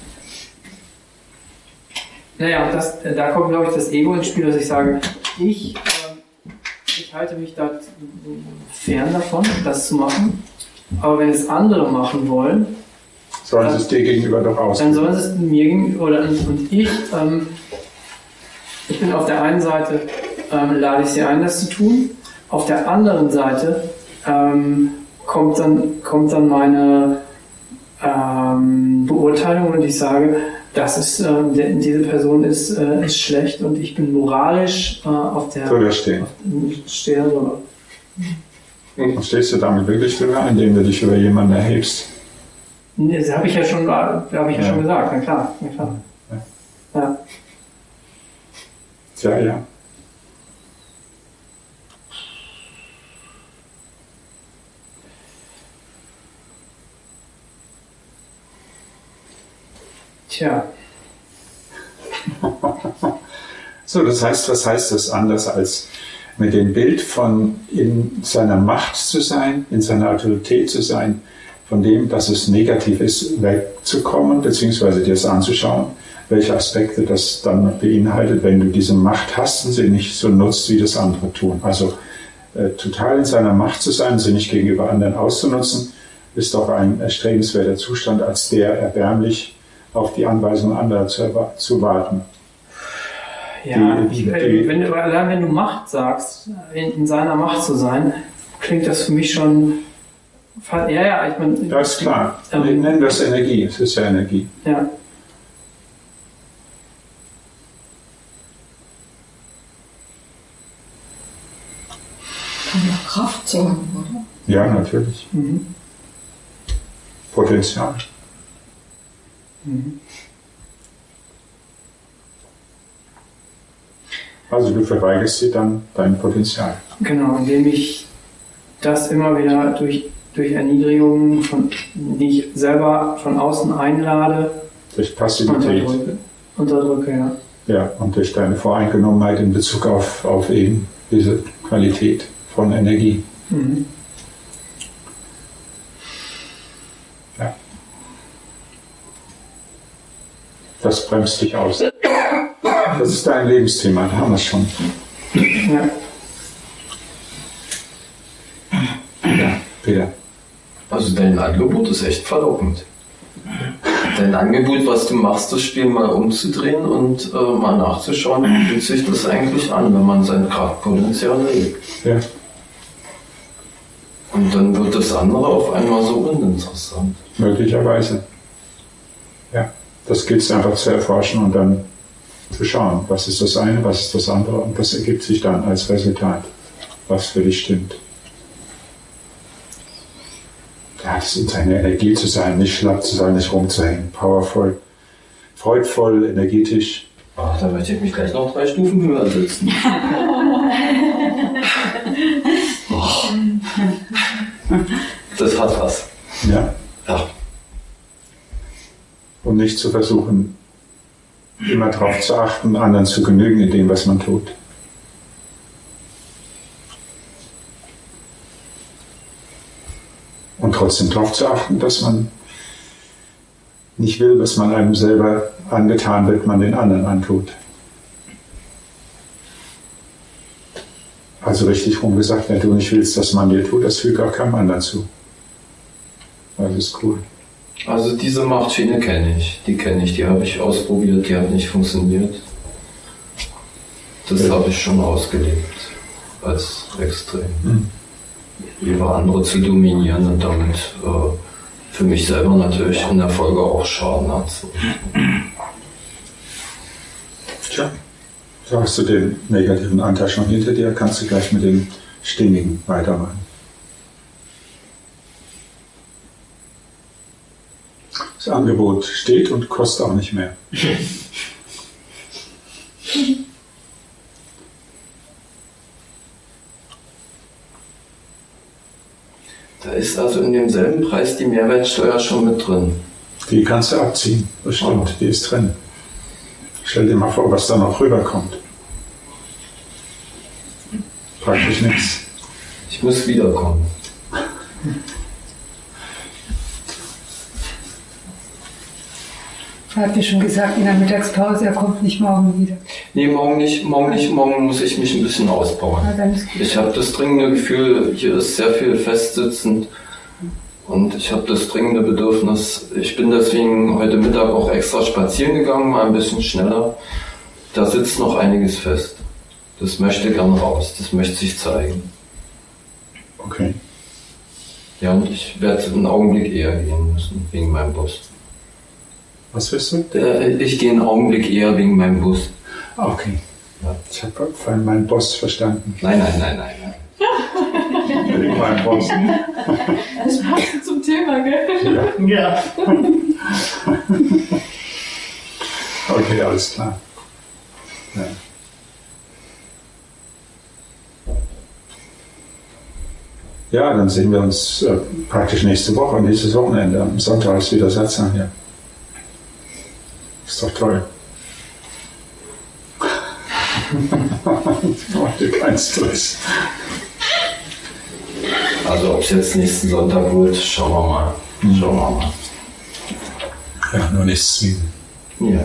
Naja, das, da kommt, glaube ich, das Ego ins Spiel, dass ich sage, ich, äh, ich halte mich da fern davon, das zu machen. Aber wenn es andere machen wollen, sollen sie es dir gegenüber doch aus. Dann sollen sie es mir gegenüber, oder und ich, ähm, ich bin auf der einen Seite, ähm, lade ich sie ein, das zu tun. Auf der anderen Seite ähm, kommt dann, kommt dann meine ähm, Beurteilung und ich sage, das ist, äh, der, diese Person ist, äh, ist schlecht und ich bin moralisch äh, auf der... Drüber stehen. Stehe drüber. Und stehst du damit wirklich drüber, indem du dich über jemanden erhebst? Das habe ich ja schon, habe ich ja, ja schon gesagt, na klar. Na klar. Ja. Ja. Tja, ja. Tja. So, das heißt, was heißt das anders als mit dem Bild von in seiner Macht zu sein, in seiner Autorität zu sein, von dem, dass es negativ ist, wegzukommen, beziehungsweise dir es anzuschauen, welche Aspekte das dann beinhaltet, wenn du diese Macht hast und sie nicht so nutzt, wie das andere tun. Also äh, total in seiner Macht zu sein, sie nicht gegenüber anderen auszunutzen, ist doch ein erstrebenswerter Zustand, als der erbärmlich auf die Anweisung anderer zu, zu warten. Ja, die, die, die, wenn, du, allein wenn du Macht sagst, in, in seiner Macht zu sein, klingt das für mich schon... Ja, ja, ich meine... Das ist klar. Ähm, Wir nennen das Energie, es ist ja Energie. Ja. Kann ja Kraft sagen, oder? Ja, natürlich. Mhm. Potenzial. Mhm. Also du verweigerst dir dann dein Potenzial. Genau, indem ich das immer wieder durch, durch Erniedrigungen, von, die ich selber von außen einlade, Durch Passivität. unterdrücke. Unterdrücke, ja. Ja, und durch deine Voreingenommenheit in Bezug auf, auf eben diese Qualität von Energie. Mhm. Ja. Das bremst dich aus. Das ist dein Lebensthema, da haben wir es schon. Ja. Ja, Peter. Also dein Angebot ist echt verlockend. Dein Angebot, was du machst, das Spiel mal umzudrehen und äh, mal nachzuschauen, wie fühlt sich das eigentlich an, wenn man sein Kraftpotenzial lebt. Ja. Und dann wird das andere auf einmal so uninteressant. Möglicherweise. Ja, das gilt es einfach zu erforschen und dann zu schauen, was ist das eine, was ist das andere, und das ergibt sich dann als Resultat, was für dich stimmt. Ja, das ist eine Energie zu sein, nicht schlapp zu sein, nicht rumzuhängen, powervoll, freudvoll, energetisch. Ach, da möchte ich mich gleich noch drei Stufen höher setzen. Oh. Das hat was. Ja. Ja. Und nicht zu versuchen, immer darauf zu achten, anderen zu genügen in dem, was man tut. Und trotzdem darauf zu achten, dass man nicht will, was man einem selber angetan wird, man den anderen antut. Also richtig rum gesagt, wenn du nicht willst, dass man dir tut, das fügt auch keinem anderen zu. Das ist cool. Also diese Machtschiene kenne ich. Die kenne ich, die habe ich ausprobiert, die hat nicht funktioniert. Das habe ich schon ausgelebt als extrem. Mhm. Über andere zu dominieren und damit äh, für mich selber natürlich in der Folge auch Schaden anzurichten. Tja, so hast du den negativen Anteil schon hinter dir, kannst du gleich mit dem Stimmigen weitermachen. Das Angebot steht und kostet auch nicht mehr. Da ist also in demselben Preis die Mehrwertsteuer schon mit drin. Die kannst du abziehen, das stimmt, Oh. die ist drin. Stell dir mal vor, was da noch rüberkommt. Praktisch nichts. Ich muss wiederkommen. Er hat dir schon gesagt in der Mittagspause, er kommt nicht morgen wieder. Nee, morgen nicht, morgen nicht, morgen muss ich mich ein bisschen ausbauen. Ja, dann ist gut. Ich habe das dringende Gefühl, hier ist sehr viel festsitzend und ich habe das dringende Bedürfnis, ich bin deswegen heute Mittag auch extra spazieren gegangen, mal ein bisschen schneller. Da sitzt noch einiges fest. Das möchte gern raus, das möchte sich zeigen. Okay. Ja, und ich werde einen Augenblick eher gehen müssen, wegen meinem Bus. Was willst du? Der, ich gehe einen Augenblick eher wegen meinem Bus. Ah, okay. Ja. Ich habe vorhin meinen Boss verstanden. Nein, nein, nein, nein, nein. Wegen meinem Boss. Das passt zum Thema, gell? Ja. Okay, alles klar. Ja. Ja, dann sehen wir uns äh, praktisch nächste Woche, nächstes Wochenende. Am Sonntag ist wieder Satzang hier. Ist doch toll. Mach dir keinen Stress. Also ob es jetzt nächsten Sonntag wird, schauen wir mal. Schauen wir mal. Ja, nur nichts zwingen. Ja.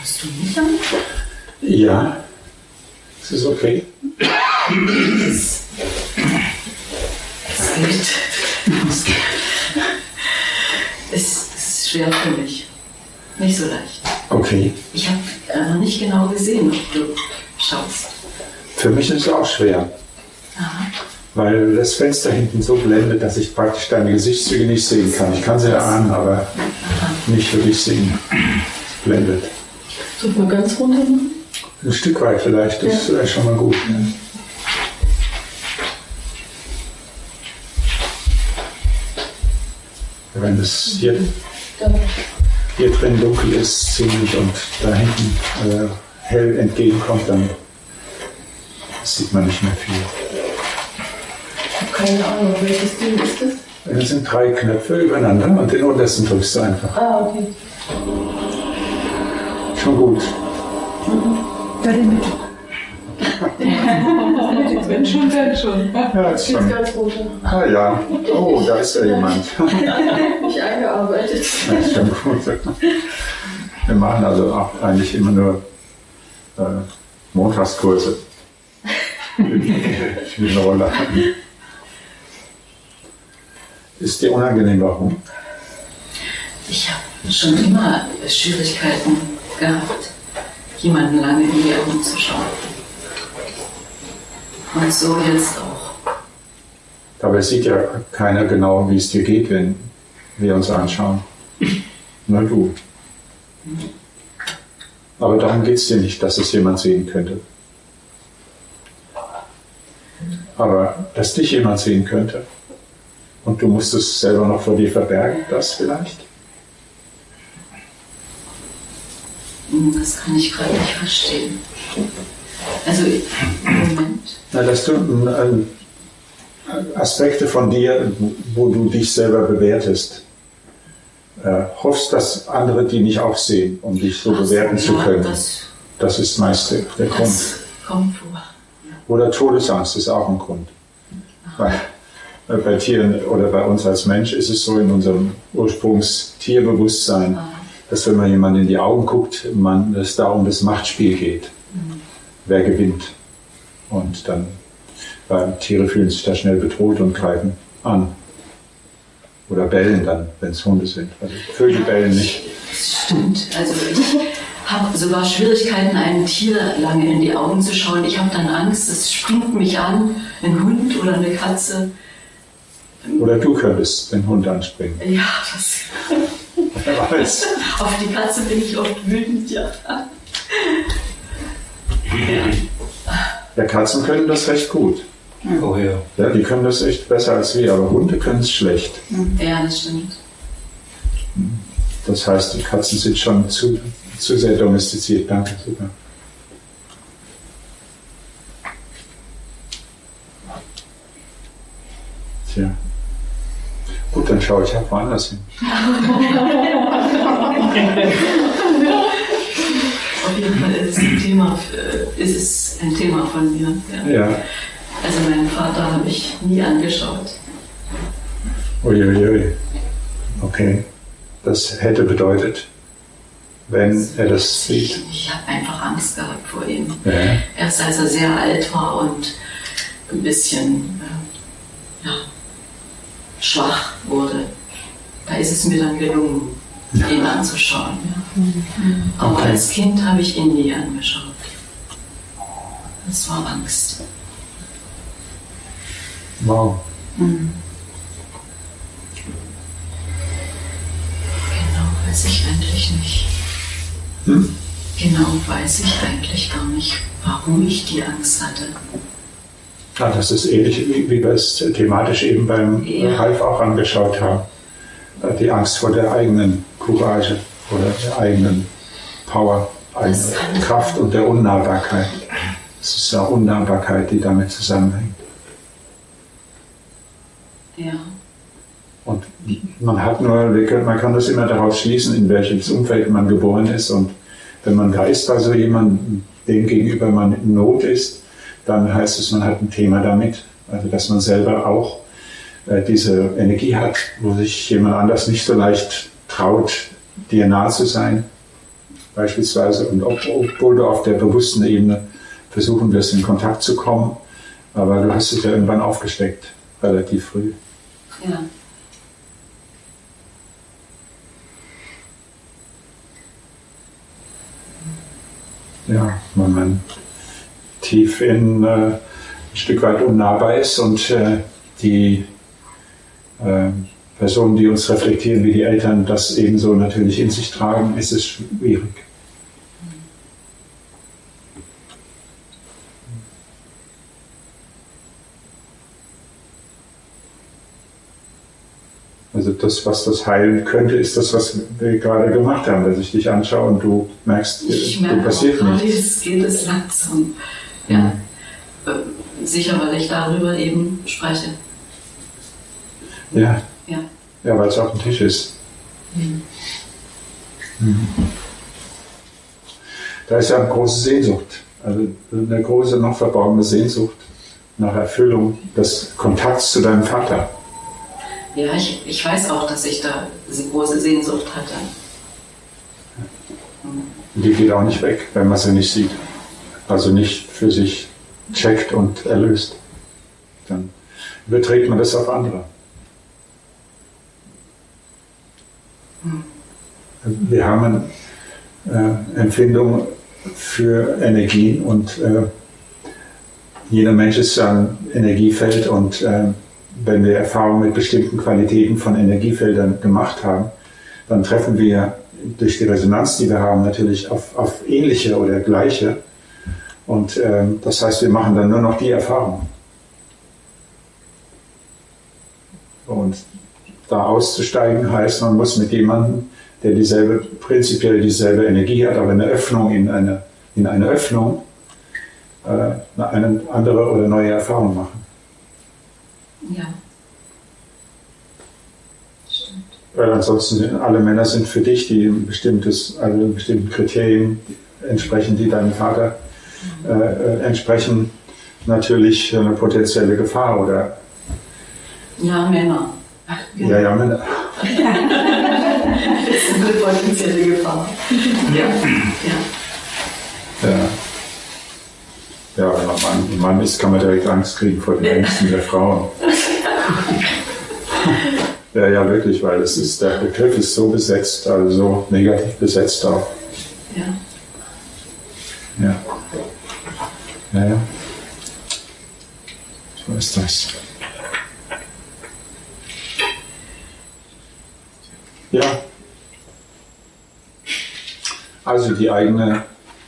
Hörst du mich an? Ja. Ist es okay? Es, es geht. Es, geht. Es, es ist schwer für mich. Nicht so leicht. Okay. Ich habe äh, noch nicht genau gesehen, ob du schaust. Für mich ist es auch schwer. Aha. Weil das Fenster hinten so blendet, dass ich praktisch deine Gesichtszüge nicht sehen kann. Ich kann sie erahnen, aber nicht wirklich sehen. Blendet. Soll ich mal ganz runter machen? Ein Stück weit vielleicht, das ist vielleicht schon mal gut. Ne? Wenn es hier, hier drin dunkel ist ziemlich und da hinten äh, hell entgegenkommt, dann sieht man nicht mehr viel. Keine Ahnung, welches Ding ist das? Das sind drei Knöpfe übereinander und den untersten drückst du einfach. Ah, okay. Schon gut. Da den Mitte. Wenn schon, dann schon. Ja, ist schon. Ganz runter. Ah ja. Oh, da ist ja jemand. Nicht eingearbeitet. Das ist schon gut. Wir machen also auch eigentlich immer nur äh, Montagskurse. Für eine Rolle. Ist dir unangenehm, warum? Ich habe schon immer Schwierigkeiten gehabt, jemanden lange in die Augen zu schauen. Und so jetzt auch. Dabei sieht ja keiner genau, wie es dir geht, wenn wir uns anschauen. Nur du. Aber darum geht es dir nicht, dass es jemand sehen könnte. Aber dass dich jemand sehen könnte. Und du musst es selber noch vor dir verbergen, das vielleicht? Das kann ich gerade nicht verstehen. Also, Moment. Na, dass du äh, Aspekte von dir, wo du dich selber bewertest, äh, hoffst, dass andere die nicht auch sehen, um dich so Ach, bewerten ja, zu können. Das, das ist meist der, der Grund. das kommt vor. Oder Todesangst ist auch ein Grund. Weil, äh, bei Tieren oder bei uns als Mensch ist es so in unserem Ursprungstierbewusstsein, Ah. dass wenn man jemand in die Augen guckt, man, es da um das Machtspiel geht. Mhm. Wer gewinnt? Und dann, weil Tiere fühlen sich da schnell bedroht und greifen an. Oder bellen dann, wenn es Hunde sind. Also Vögel bellen nicht. Das stimmt. Also ich habe sogar Schwierigkeiten, einem Tier lange in die Augen zu schauen. Ich habe dann Angst, es springt mich an, ein Hund oder eine Katze. Oder du könntest den Hund anspringen. Ja, das, Wer weiß. auf die Katze bin ich oft wütend, ja. Ja, Katzen können das recht gut. Oh ja. Ja, die können das echt besser als wir, aber Hunde können es schlecht. Ja, das stimmt. Das heißt, die Katzen sind schon zu, zu sehr domestiziert. Danke, super. Tja. Gut, dann schaue ich halt woanders hin. Auf jeden Fall ist es ein Thema, äh, ist es ein Thema von mir. Ja. Ja. Also meinen Vater habe ich nie angeschaut. Uiuiui. Okay. Das hätte bedeutet, wenn er das sieht. Ich habe einfach Angst gehabt vor ihm. Ja. Erst als er sehr alt war und ein bisschen äh, ja, schwach wurde, da ist es mir dann gelungen, Ja. ihn anzuschauen. Ja. Aber Okay. als Kind habe ich ihn nie angeschaut. Das war Angst. Wow. Mhm. Genau weiß ich eigentlich nicht. Hm? Genau weiß ich eigentlich gar nicht, warum ich die Angst hatte. Ja, das ist ähnlich, wie, wie wir es thematisch eben beim Ja. Ralf auch angeschaut haben. Die Angst vor der eigenen Courage oder der eigenen Power, eigenen Kraft und der Unnahbarkeit. Es ist ja Unnahbarkeit, die damit zusammenhängt. Ja. Und man hat nur, man kann das immer darauf schließen, in welches Umfeld man geboren ist. Und wenn man da ist bei so jemandem, dem gegenüber man in Not ist, dann heißt es, man hat ein Thema damit. Also dass man selber auch äh, diese Energie hat, wo sich jemand anders nicht so leicht traut, dir nah zu sein. beispielsweise. Und ob, obwohl du auf der bewussten Ebene versuchen wirst, in Kontakt zu kommen, aber du hast dich ja irgendwann aufgesteckt, relativ früh. Ja. Ja, wenn man tief in äh, ein Stück weit unnahbar ist und äh, die äh, Personen, die uns reflektieren, wie die Eltern, das ebenso natürlich in sich tragen, ist es schwierig. Also das, was das heilen könnte, ist das, was wir gerade gemacht haben, dass ich dich anschaue und du merkst, ich du merke passiert auch, nichts. Jetzt geht es langsam. Ja. Mhm. Sicher, weil ich darüber eben spreche. Ja, ja. ja, weil es auf dem Tisch ist. Mhm. Mhm. Da ist ja eine große Sehnsucht, also eine große, noch verborgene Sehnsucht nach Erfüllung des Kontakts zu deinem Vater. Ja, ich, ich weiß auch, dass ich da diese große Sehnsucht hatte. Die geht auch nicht weg, wenn man sie nicht sieht. Also nicht für sich checkt und erlöst. Dann überträgt man das auf andere. Wir haben eine äh, Empfindung für Energien und äh, jeder Mensch ist ein Energiefeld und äh, wenn wir Erfahrungen mit bestimmten Qualitäten von Energiefeldern gemacht haben, dann treffen wir durch die Resonanz, die wir haben, natürlich auf, auf ähnliche oder gleiche. Und ähm, das heißt, wir machen dann nur noch die Erfahrung. Und da auszusteigen heißt, man muss mit jemandem, der dieselbe, prinzipiell dieselbe Energie hat, aber eine Öffnung in eine, in eine Öffnung, äh, eine andere oder neue Erfahrung machen. Ja. Stimmt. Weil ansonsten sind alle Männer sind für dich, die ein bestimmtes, also bestimmten Kriterien entsprechen, die deinem Vater äh, entsprechen, natürlich eine potenzielle Gefahr, oder? Ja, Männer. Genau. Ja, ja, Männer. Das ist eine potenzielle Gefahr. Ja. Ja. Ja. Ja, wenn man Mann, Mann ist, kann man direkt Angst kriegen vor den Ängsten der Frauen. Ja, ja, wirklich, weil es ist, der Begriff ist so besetzt, also so negativ besetzt auch. Ja. Ja. Ja, ja. So ist das. Ja. Also die eigene,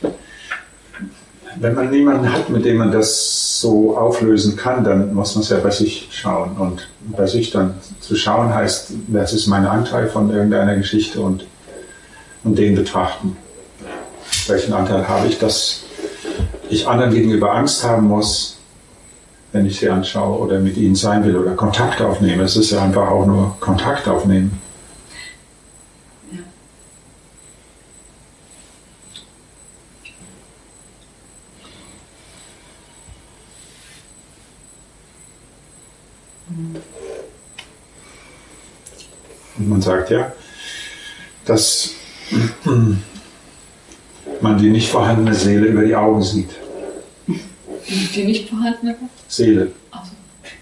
wenn man niemanden hat, mit dem man das so auflösen kann, dann muss man es ja bei sich schauen. Und bei sich dann zu schauen heißt, das ist mein Anteil von irgendeiner Geschichte und, und den betrachten. Welchen Anteil habe ich, dass ich anderen gegenüber Angst haben muss, wenn ich sie anschaue oder mit ihnen sein will oder Kontakt aufnehme. Es ist ja einfach auch nur Kontakt aufnehmen. Ja. Und man sagt ja, dass man die nicht vorhandene Seele über die Augen sieht. Die nicht vorhandene Seele. Ach so.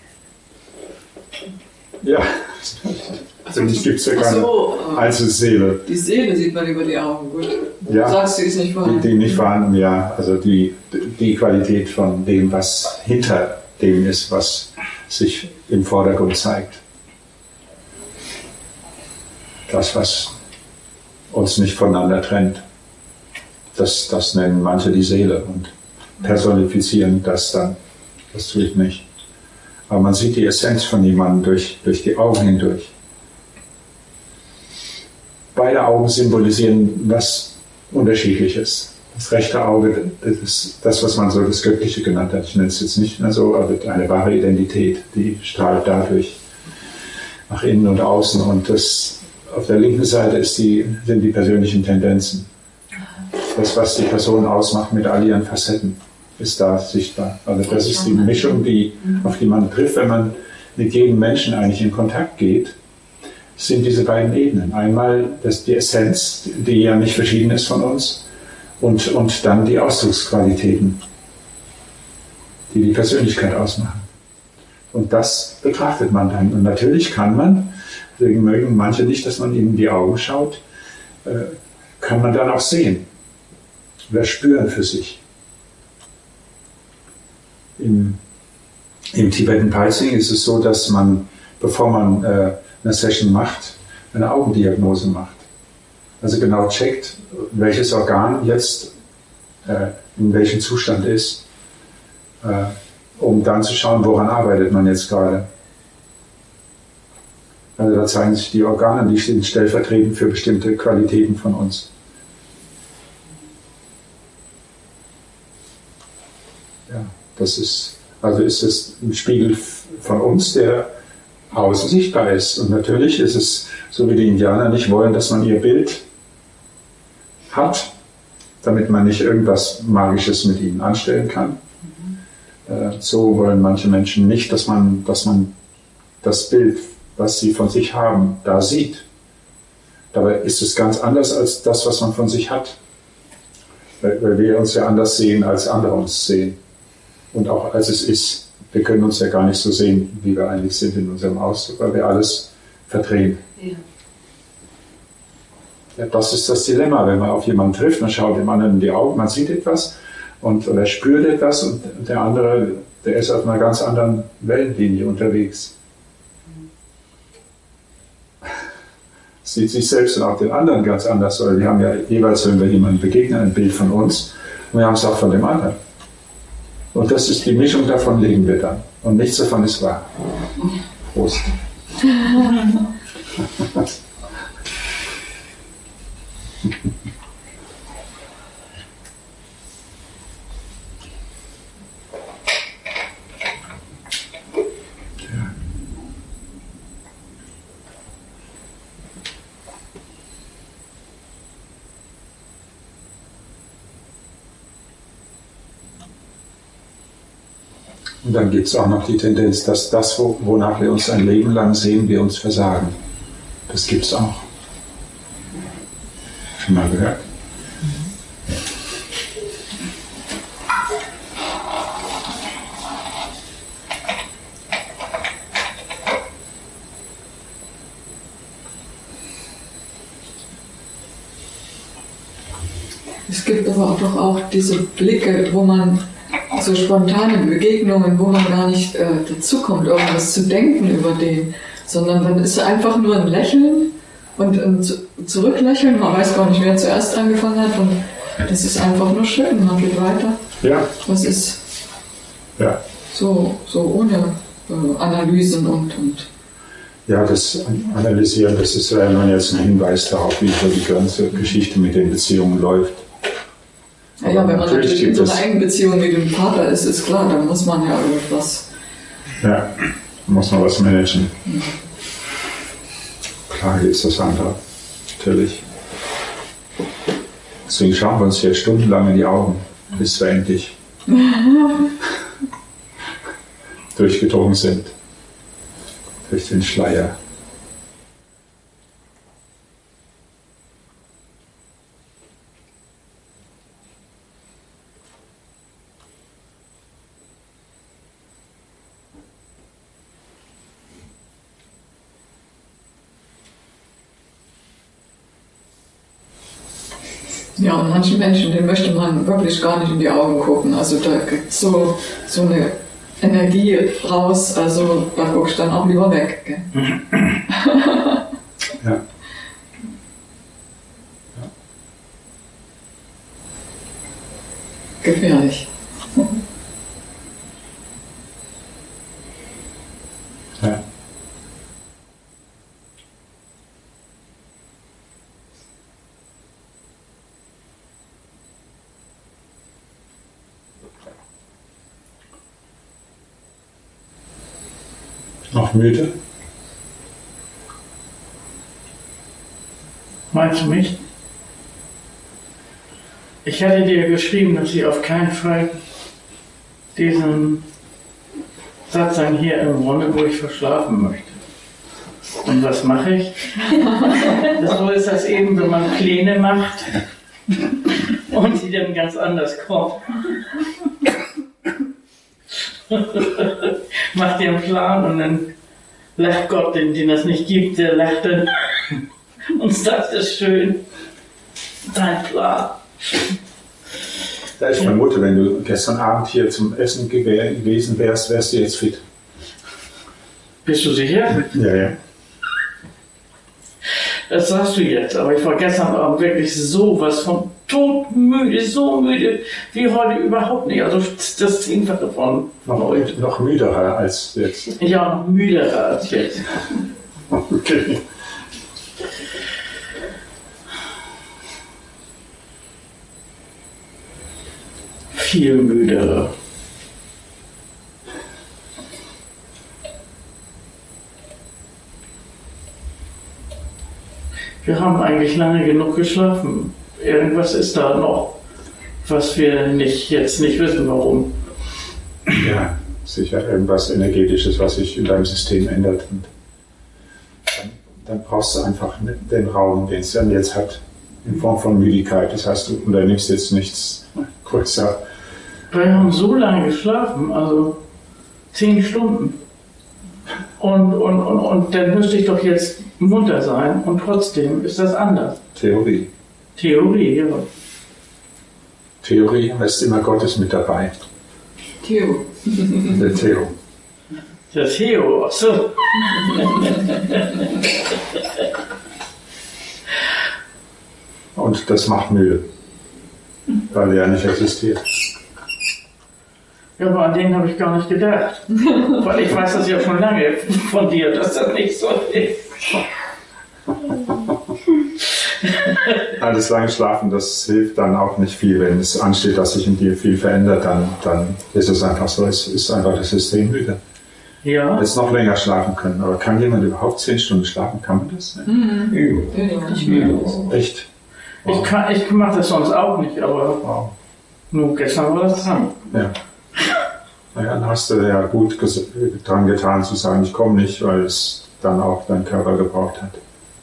Ja, also nicht gibt es ja keine so, Einzelseele. Die Seele sieht man über die Augen, gut. Ja, Du sagst, sie ist nicht vorhanden. Die, die nicht vorhanden, ja. Also die, die Qualität von dem, was hinter dem ist, was sich im Vordergrund zeigt. Das, was uns nicht voneinander trennt. Das, das nennen manche die Seele und personifizieren das dann. Das tue ich nicht. Aber man sieht die Essenz von jemandem durch, durch die Augen hindurch. Beide Augen symbolisieren was Unterschiedliches. Das rechte Auge, das ist das, was man so das Göttliche genannt hat. Ich nenne es jetzt nicht mehr so, aber eine wahre Identität, die strahlt dadurch nach innen und außen. Und das auf der linken Seite ist die, sind die persönlichen Tendenzen. Das, was die Person ausmacht mit all ihren Facetten, ist da sichtbar. Also das ist die Mischung, die, auf die man trifft, wenn man mit jedem Menschen eigentlich in Kontakt geht. sind diese beiden Ebenen. Einmal das, die Essenz, die ja nicht verschieden ist von uns, und, und dann die Ausdrucksqualitäten, die die Persönlichkeit ausmachen. Und das betrachtet man dann. Und natürlich kann man, deswegen mögen manche nicht, dass man ihnen in die Augen schaut, äh, kann man dann auch sehen oder spüren für sich. Im, im Tibetan Pulsing ist es so, dass man, bevor man äh, eine Session macht, eine Augendiagnose macht. Also genau checkt, welches Organ jetzt äh, in welchem Zustand ist, äh, um dann zu schauen, woran arbeitet man jetzt gerade. Also da zeigen sich die Organe, die stehen stellvertretend für bestimmte Qualitäten von uns. Ja, das ist, also ist es ein Spiegel von uns, der außen sichtbar ist. Und natürlich ist es, so wie die Indianer nicht wollen, dass man ihr Bild hat, damit man nicht irgendwas Magisches mit ihnen anstellen kann. Mhm. So wollen manche Menschen nicht, dass man, dass man das Bild, was sie von sich haben, da sieht. Dabei ist es ganz anders als das, was man von sich hat. Weil, weil wir uns ja anders sehen, als andere uns sehen. Und auch als es ist. Wir können uns ja gar nicht so sehen, wie wir eigentlich sind in unserem Ausdruck, weil wir alles verdrehen. Ja. Ja, das ist das Dilemma, wenn man auf jemanden trifft, man schaut dem anderen in die Augen, man sieht etwas und, oder spürt etwas und der andere, der ist auf einer ganz anderen Wellenlinie unterwegs. Sieht sich selbst und auch den anderen ganz anders, weil wir haben ja jeweils, wenn wir jemandem begegnen, ein Bild von uns und wir haben es auch von dem anderen. Und das ist die Mischung, davon leben wir dann. Und nichts davon ist wahr. Prost. Und dann gibt es auch noch die Tendenz, dass das, wonach wir uns ein Leben lang sehen, wir uns versagen. Das gibt es auch. Schon mal gehört? Es gibt aber doch auch diese Blicke, wo man so spontane Begegnungen, wo man gar nicht äh, dazukommt, irgendwas zu denken über den, sondern dann ist einfach nur ein Lächeln und ein Zurücklächeln, man weiß gar nicht, wer zuerst angefangen hat und das ist einfach nur schön, man geht weiter. Ja. Das ist ja. so, so ohne äh, Analysen und, und ja, das Analysieren, das ist ja immer jetzt ein Hinweis darauf, wie die ganze Geschichte mit den Beziehungen läuft. Ja, ja, wenn man natürlich in so einer engen Beziehung mit dem Vater ist, ist klar, dann muss man ja irgendwas. Ja, muss man was managen. Mhm. Klar gibt es das andere, natürlich. Deswegen schauen wir uns hier stundenlang in die Augen, bis wir endlich durchgedrungen sind durch den Schleier. Ja, und manchen Menschen, denen möchte man wirklich gar nicht in die Augen gucken. Also da gibt es so, so eine Energie raus, also da guckst du dann auch lieber weg. Gell? Ja. Ja. Gefährlich. Ja. Noch müde? Meinst du mich? Ich hatte dir geschrieben, dass ich auf keinen Fall diesen Satz sagen hier im Runde, wo ich verschlafen möchte. Und was mache ich? So ist das eben, wenn man Pläne macht und die dann ganz anders kommen. Macht ihr einen Plan und dann lacht Gott, den, den das nicht gibt, der lacht dann und sagt, das ist schön, dein Plan. Ja, ich vermute, wenn du gestern Abend hier zum Essen gewesen wärst, wärst du jetzt fit. Bist du sicher? Ja, ja. Das sagst du jetzt, aber ich war gestern Abend wirklich sowas von todmüde, so müde wie heute überhaupt nicht. Also das Zehnfache von Noch, heute. noch müderer als jetzt. Ja, noch müderer als jetzt. Okay. Viel müderer. Wir haben eigentlich lange genug geschlafen. Irgendwas ist da noch, was wir nicht, jetzt nicht wissen, warum. Ja, sicher irgendwas Energetisches, was sich in deinem System ändert. Und dann, dann brauchst du einfach den Raum, den es dann jetzt hat, in Form von Müdigkeit. Das heißt, du unternimmst jetzt nichts größer. Wir haben so lange geschlafen, also zehn Stunden. Und, und, und, und dann müsste ich doch jetzt munter sein und trotzdem ist das anders. Theorie. Theorie, ja. Theorie ist immer Gottes mit dabei. Theo. Der Theo. Der Theo, ach so. Und das macht müde, weil er ja nicht existiert. Ja, aber an den habe ich gar nicht gedacht. Weil ich weiß das ja schon lange von dir, dass das nicht so ist. Alles lange schlafen, das hilft dann auch nicht viel. Wenn es ansteht, dass sich in dir viel verändert, dann, dann ist es einfach so, es ist einfach das System müde. Ja. Jetzt noch länger schlafen können. Aber kann jemand überhaupt zehn Stunden schlafen? Kann man das? Mhm. Ja. Ich will. Echt? Ich, kann, ich mache das sonst auch nicht, aber Wow. nur gestern war das dran. Ja. Naja, dann hast du ja gut dran getan zu sagen, ich komme nicht, weil es dann auch dein Körper gebraucht hat.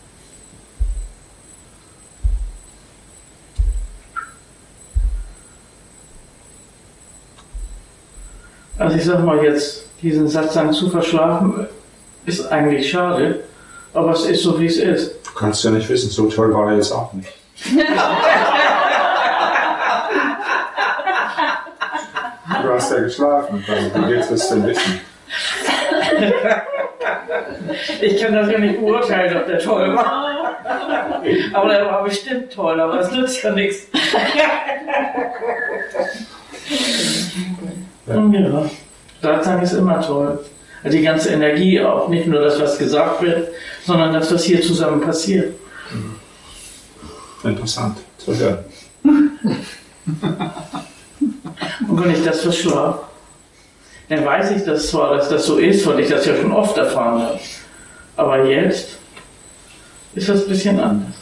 Also ich sag mal jetzt, diesen Satz dann zu verschlafen, ist eigentlich schade, aber es ist so, wie es ist. Du kannst ja nicht wissen, so toll war er jetzt auch nicht. Du hast ja geschlafen, wie willst du es denn wissen? Ich kann das ja nicht beurteilen, ob der toll war. Aber der war bestimmt toll, aber es nützt ja nichts. Ja, Satzang ist immer toll. Also die ganze Energie auch, nicht nur das, was gesagt wird, sondern das, was hier zusammen passiert. Interessant zu hören. Und wenn ich das verschlafe, dann weiß ich das zwar, dass das so ist, weil ich das ja schon oft erfahren habe. Aber jetzt ist das ein bisschen anders.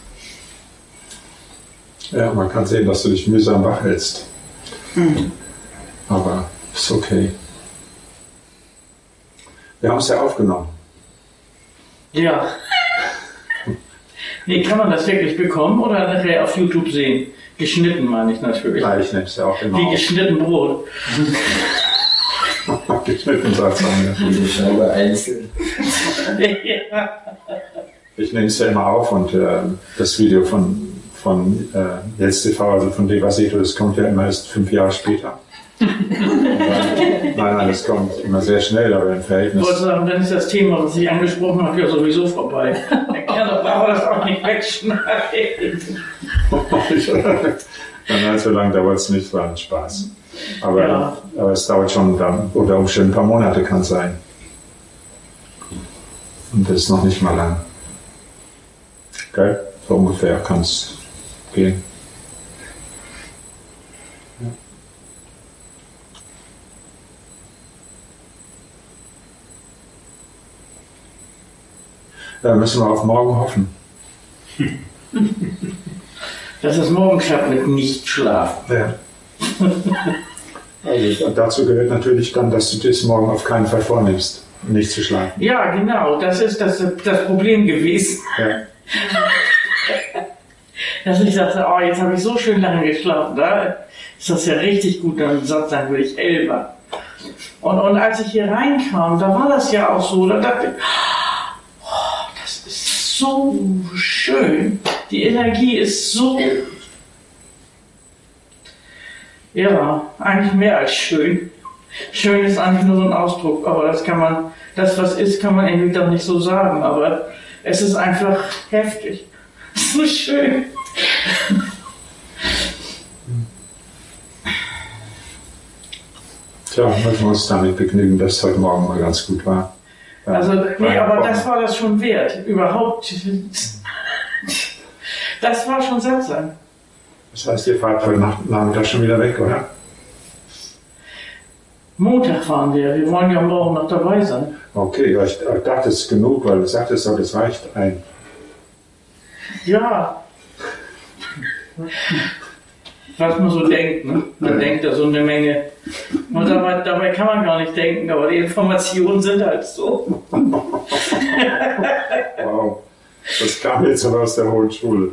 Ja, man kann sehen, dass du dich mühsam wach hältst. Mhm. Aber ist okay. Wir haben es ja aufgenommen. Ja. Nee, kann man das wirklich bekommen oder nachher auf YouTube sehen? Geschnitten meine ich natürlich. Ja, ich nehme es ja auch immer Wie auf. geschnitten Brot. Geschnitten Satzang, ja. Die Scheibe einzeln. Ja. Ich nehme es ja immer auf und äh, das Video von, von äh, Jetzt T V, also von Devaseto, das kommt ja immer erst fünf Jahre später. Dann, nein, nein, das kommt immer sehr schnell, aber im Ich Verhältnis. wollte sagen, dann ist das Thema, was ich angesprochen habe, ja sowieso vorbei. Dann kann doch aber das auch nicht wegschneiden. Nein, nein, so lange dauert es nicht, war ein Spaß. Aber, Ja. aber es dauert schon dann, unter Umständen ein paar Monate kann es sein. Und das ist noch nicht mal lang. Gell? So ungefähr kann es gehen. Da müssen wir auf morgen hoffen. Dass es morgen klappt mit Nicht-Schlafen. Ja. Also dazu gehört natürlich dann, dass du das morgen auf keinen Fall vornimmst. nicht zu schlafen. Ja, genau, das ist das, das Problem gewesen. Ja. Dass ich dachte, oh, jetzt habe ich so schön lange geschlafen, da ist das ja richtig gut, dann sagen würde ich Elfer. Und, und als ich hier reinkam, da war das ja auch so, da dachte ich, oh, das ist so schön, die Energie ist so, ja, eigentlich mehr als schön. Schön ist eigentlich nur so ein Ausdruck, aber das kann man, das was ist, kann man irgendwie doch nicht so sagen, aber es ist einfach heftig. So schön. Tja, müssen wir uns damit begnügen, dass es heute Morgen mal ganz gut war. Ja, also, nee, aber das war das schon wert. Überhaupt. Das war schon sattsam. Das heißt, ihr fahrt heute Nachmittag schon wieder weg, oder? Montag fahren wir. Wir wollen ja morgen noch dabei sein. Okay, ich, ich dachte, es ist genug, weil du sagtest, das reicht ein. Ja. Was man so denkt, ne? Man ja. denkt da so eine Menge. Und dabei, dabei kann man gar nicht denken, aber die Informationen sind halt so. Wow. Das kam jetzt aber aus der hohen Schule.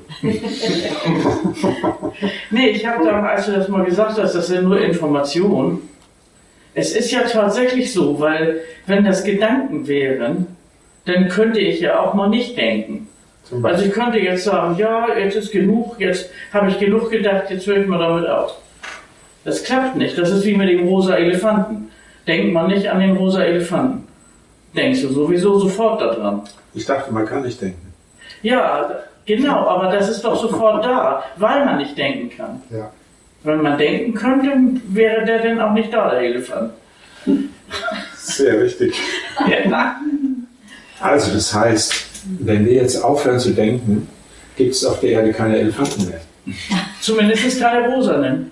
Nee, ich habe da, als du das mal gesagt hast, das sind nur Informationen. Es ist ja tatsächlich so, weil wenn das Gedanken wären, dann könnte ich ja auch mal nicht denken. Also ich könnte jetzt sagen, ja, jetzt ist genug, jetzt habe ich genug gedacht, jetzt höre ich mal damit auf. Das klappt nicht, das ist wie mit dem rosa Elefanten. Denkt man nicht an den rosa Elefanten. Denkst du sowieso sofort daran. Ich dachte, man kann nicht denken. Ja, genau, aber das ist doch sofort da, weil man nicht denken kann. Ja. Wenn man denken könnte, wäre der denn auch nicht da, der Elefant. Sehr richtig. Ja. Also das heißt, wenn wir jetzt aufhören zu denken, gibt es auf der Erde keine Elefanten mehr. Zumindest keine rosanen.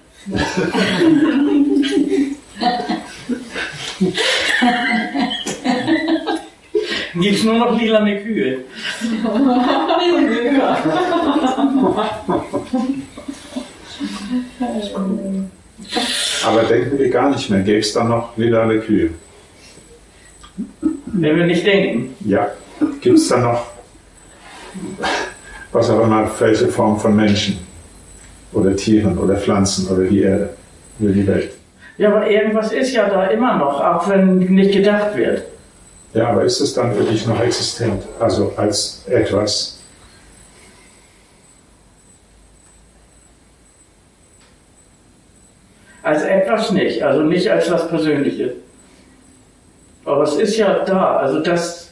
Gibt es nur noch lilane Kühe. Aber denken wir gar nicht mehr. Gäbe es dann noch lilane Kühe? Wenn wir nicht denken. Ja. Gibt es dann noch, was auch immer, welche Form von Menschen oder Tieren oder Pflanzen oder die Erde oder die Welt? Ja, aber irgendwas ist ja da immer noch, auch wenn nicht gedacht wird. Ja, aber ist es dann wirklich noch existent? Also als etwas? Als etwas nicht, also nicht als was Persönliches. Aber es ist ja da, also das...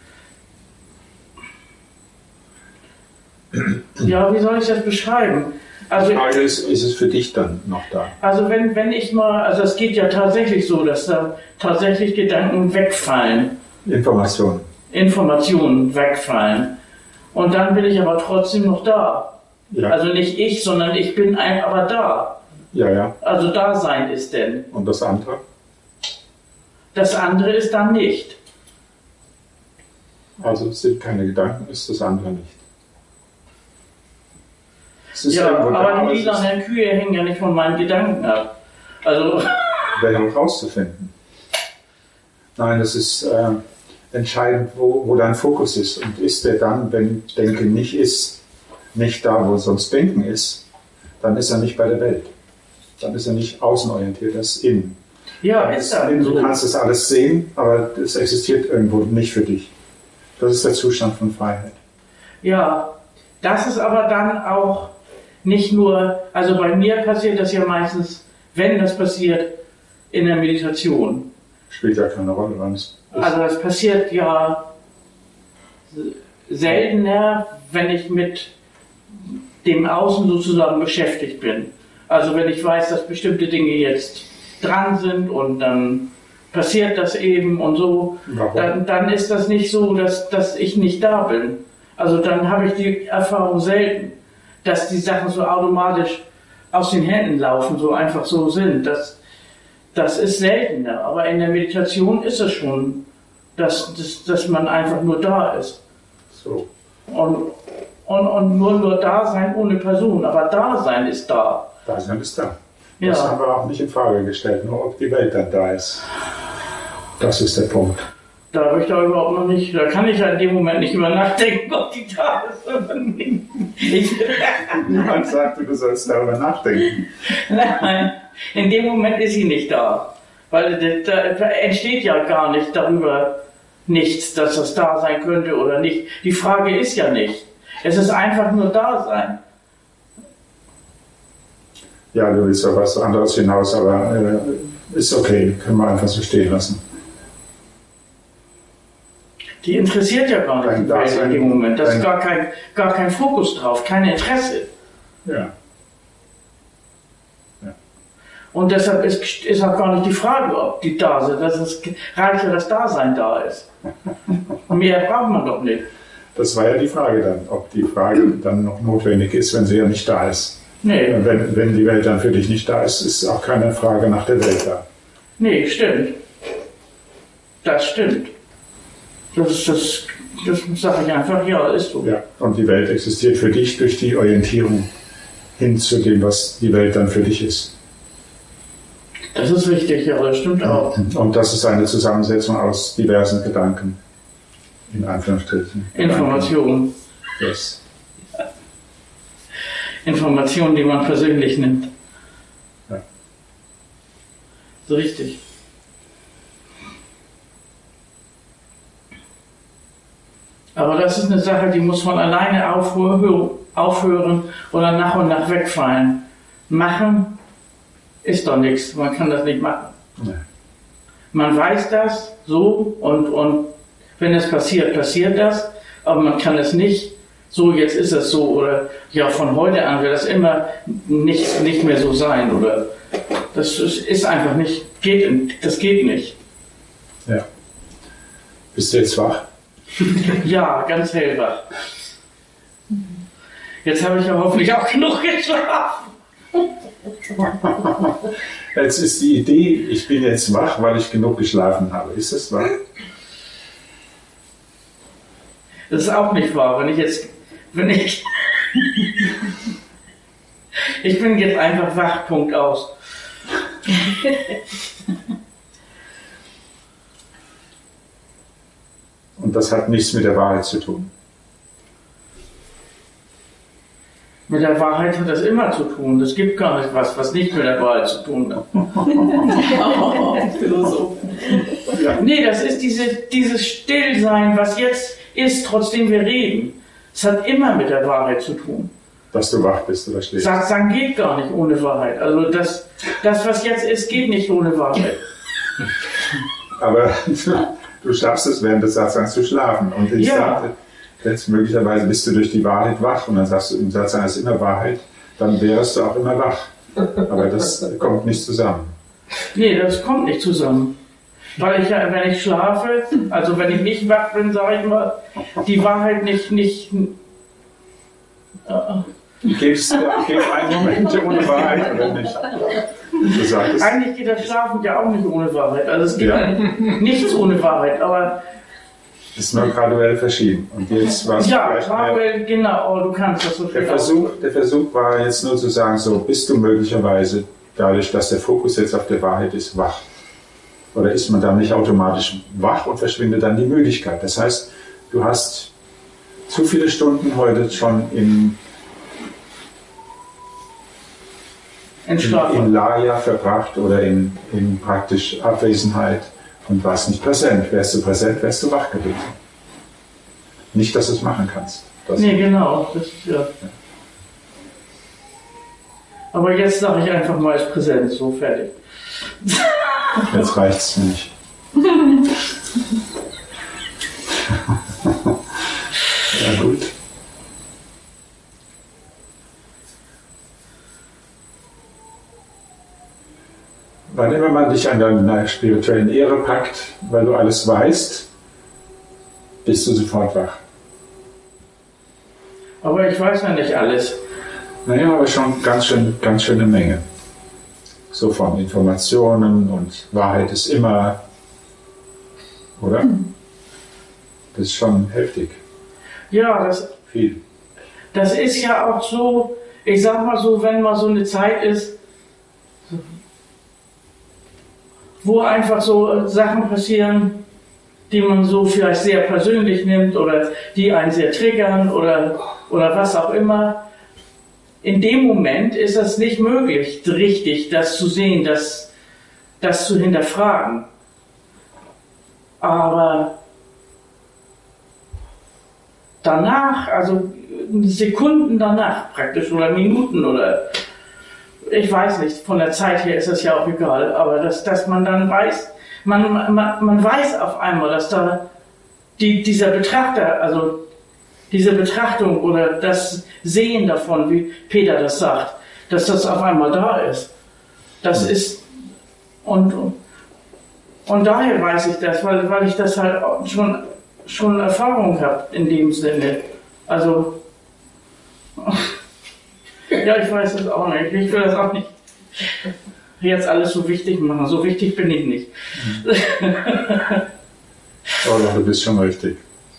Ja, wie soll ich das beschreiben? Also, die Frage ist, ist es für dich dann noch da? Also wenn, wenn ich mal, also es geht ja tatsächlich so, dass da tatsächlich Gedanken wegfallen. Informationen. Informationen wegfallen. Und dann bin ich aber trotzdem noch da. Ja. Also nicht ich, sondern ich bin ein, aber da. Ja, ja. Also Dasein ist denn. Und das andere? Das andere ist dann nicht. Also es sind keine Gedanken, ist das andere nicht. Ja, aber die lilanen Kühe hängen ja nicht von meinen Gedanken ab. Also. Wäre rauszufinden. Nein, das ist äh, entscheidend, wo, wo dein Fokus ist. Und ist der dann, wenn Denken nicht ist, nicht da, wo sonst Denken ist, dann ist er nicht bei der Welt. Dann ist er nicht außenorientiert, das ist innen. Ja, ist er. Du kannst es alles sehen, aber es existiert irgendwo nicht für dich. Das ist der Zustand von Freiheit. Ja, das ist aber dann auch nicht nur, also bei mir passiert das ja meistens, wenn das passiert, in der Meditation. Spielt ja keine Rolle, wann es ist. Also das passiert ja seltener, wenn ich mit dem Außen sozusagen beschäftigt bin. Also wenn ich weiß, dass bestimmte Dinge jetzt dran sind und dann passiert das eben und so, dann, dann ist das nicht so, dass, dass ich nicht da bin. Also dann habe ich die Erfahrung selten, dass die Sachen so automatisch aus den Händen laufen, so einfach so sind. Das, das ist seltener, aber in der Meditation ist es schon, dass, dass, dass man einfach nur da ist. So. Und, und, und nur, nur da sein ohne Person, aber Dasein ist da. Dasein ist da. Ja. Das haben wir auch nicht in Frage gestellt, nur ob die Welt dann da ist. Das ist der Punkt. Da habe ich da überhaupt noch nicht, da kann ich ja in dem Moment nicht über nachdenken, ob die da ist oder nicht. Ich, Niemand sagte, du sollst darüber nachdenken. Nein, in dem Moment ist sie nicht da. Weil da, da entsteht ja gar nicht darüber nichts, dass das da sein könnte oder nicht. Die Frage ist ja nicht. Es ist einfach nur Dasein. Ja, du willst auf was anderes hinaus, aber äh, ist okay, können wir einfach so stehen lassen. Die interessiert ja gar nicht die Welt in dem Moment. Da ist gar kein, gar kein Fokus drauf, kein Interesse. Ja. Ja. Und deshalb ist, ist auch gar nicht die Frage, ob die da sind. Das ist, reicht ja, dass Dasein da ist. Mehr braucht man doch nicht. Das war ja die Frage dann, ob die Frage dann noch notwendig ist, wenn sie ja nicht da ist. Nee. Wenn, wenn die Welt dann für dich nicht da ist, ist auch keine Frage nach der Welt da. Nee, stimmt. Das stimmt. Das ist das, das sage ich einfach, ja, ist so. Ja, und die Welt existiert für dich durch die Orientierung hin zu dem, was die Welt dann für dich ist. Das ist richtig, ja, das stimmt auch. Und das ist eine Zusammensetzung aus diversen Gedanken, in Anführungsstrichen. Informationen. Yes. Informationen, die man persönlich nimmt. Ja. So richtig. Aber das ist eine Sache, die muss von alleine aufhören oder nach und nach wegfallen. Machen ist doch nichts, man kann das nicht machen. Nee. Man weiß das so und, und wenn es passiert, passiert das, aber man kann es nicht, so jetzt ist es so oder ja von heute an wird das immer nicht, nicht mehr so sein oder das ist einfach nicht, geht, das geht nicht. Ja. Bist du jetzt wach? Ja, ganz hellwach. Jetzt habe ich ja hoffentlich auch genug geschlafen. Jetzt ist die Idee, ich bin jetzt wach, weil ich genug geschlafen habe. Ist das wahr? Das ist auch nicht wahr, wenn ich jetzt, wenn ich, ich bin jetzt einfach wach, Punkt aus. Und das hat nichts mit der Wahrheit zu tun. Mit der Wahrheit hat das immer zu tun. Es gibt gar nicht was, was nicht mit der Wahrheit zu tun hat. Ja. Nee, das ist diese, dieses Stillsein, was jetzt ist, trotzdem wir reden. Es hat immer mit der Wahrheit zu tun. Dass du wach bist oder schläfst. Satsang geht gar nicht ohne Wahrheit. Also das, das, was jetzt ist, geht nicht ohne Wahrheit. Aber du schaffst es, während des Satsangs zu schlafen. Und ich ja. sagte, jetzt möglicherweise bist du durch die Wahrheit wach und dann sagst du, im Satsang ist immer Wahrheit, dann wärst du auch immer wach. Aber das kommt nicht zusammen. Nee, das kommt nicht zusammen. Weil ich ja, wenn ich schlafe, also wenn ich nicht wach bin, sage ich mal, die Wahrheit nicht, nicht, uh, Gibst du einen Moment ohne Wahrheit oder nicht? Du sagtest, eigentlich geht das Schlafen ja auch nicht ohne Wahrheit. Also es gibt ja. nichts ohne Wahrheit, aber ist nur graduell verschieden. Und jetzt war es ja, vielleicht graduell, genau, oh, du kannst das so viel der Versuch, der Versuch war jetzt nur zu sagen, so bist du möglicherweise dadurch, dass der Fokus jetzt auf der Wahrheit ist, wach. Oder ist man dann nicht automatisch wach und verschwindet dann die Müdigkeit. Das heißt, du hast zu viele Stunden heute schon in In, in Laya verbracht oder in, in praktisch Abwesenheit und warst nicht präsent. Wärst du präsent, wärst du wach gewesen. Nicht, dass du es machen kannst. Das nee, genau. Das, ja. Aber jetzt sage ich einfach mal, ist präsent, so fertig. Jetzt reicht's nicht. Ja, gut. Wann immer man dich an deiner spirituellen Ehre packt, weil du alles weißt, bist du sofort wach. Aber ich weiß ja nicht alles. Naja, aber schon ganz schön, ganz schöne Menge. So von Informationen und Wahrheit ist immer, oder? Das ist schon heftig. Ja, das, Viel. das ist ja auch so, ich sag mal so, wenn mal so eine Zeit ist, wo einfach so Sachen passieren, die man so vielleicht sehr persönlich nimmt oder die einen sehr triggern oder, oder was auch immer. In dem Moment ist es nicht möglich, richtig das zu sehen, das, das zu hinterfragen. Aber danach, also Sekunden danach praktisch oder Minuten oder ich weiß nicht, von der Zeit her ist das ja auch egal, aber dass, dass man dann weiß, man, man, man weiß auf einmal, dass da die, dieser Betrachter, also diese Betrachtung oder das Sehen davon, wie Peter das sagt, dass das auf einmal da ist. Das ist, und, und daher weiß ich das, weil, weil ich das halt schon, schon Erfahrung habe in dem Sinne. Also, ja, ich weiß das auch nicht. Ich will das auch nicht jetzt alles so wichtig machen. So wichtig bin ich nicht. Aber du bist schon richtig.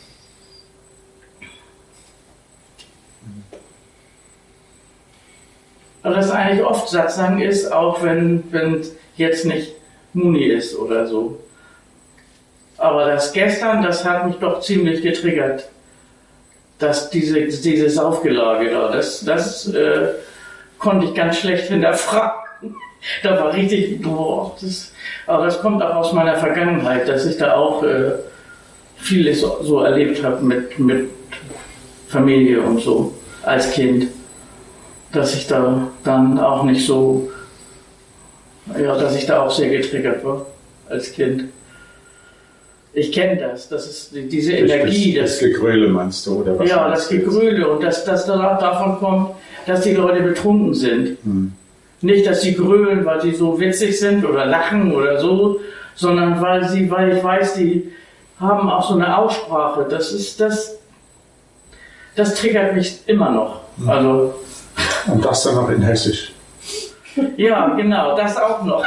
Aber das eigentlich oft Satzang ist, auch wenn, wenn jetzt nicht Muni ist oder so. Aber das gestern, das hat mich doch ziemlich getriggert. Dass diese, dieses Aufgelage da, das, das äh, konnte ich ganz schlecht hinterfragen. Da war richtig, boah, das, aber das kommt auch aus meiner Vergangenheit, dass ich da auch äh, vieles so erlebt habe mit, mit Familie und so als Kind. Dass ich da dann auch nicht so, ja, dass ich da auch sehr getriggert war als Kind. Ich kenne das, das ist diese Energie. Das, das Gegröle meinst du, oder was? Ja, das Gegröle und dass das davon kommt, dass die Leute betrunken sind. Hm. Nicht, dass sie grölen, weil sie so witzig sind oder lachen oder so, sondern weil sie, weil ich weiß, die haben auch so eine Aussprache. Das ist das, das triggert mich immer noch. Hm. Also, und das dann noch in Hessisch. Ja, genau, das auch noch.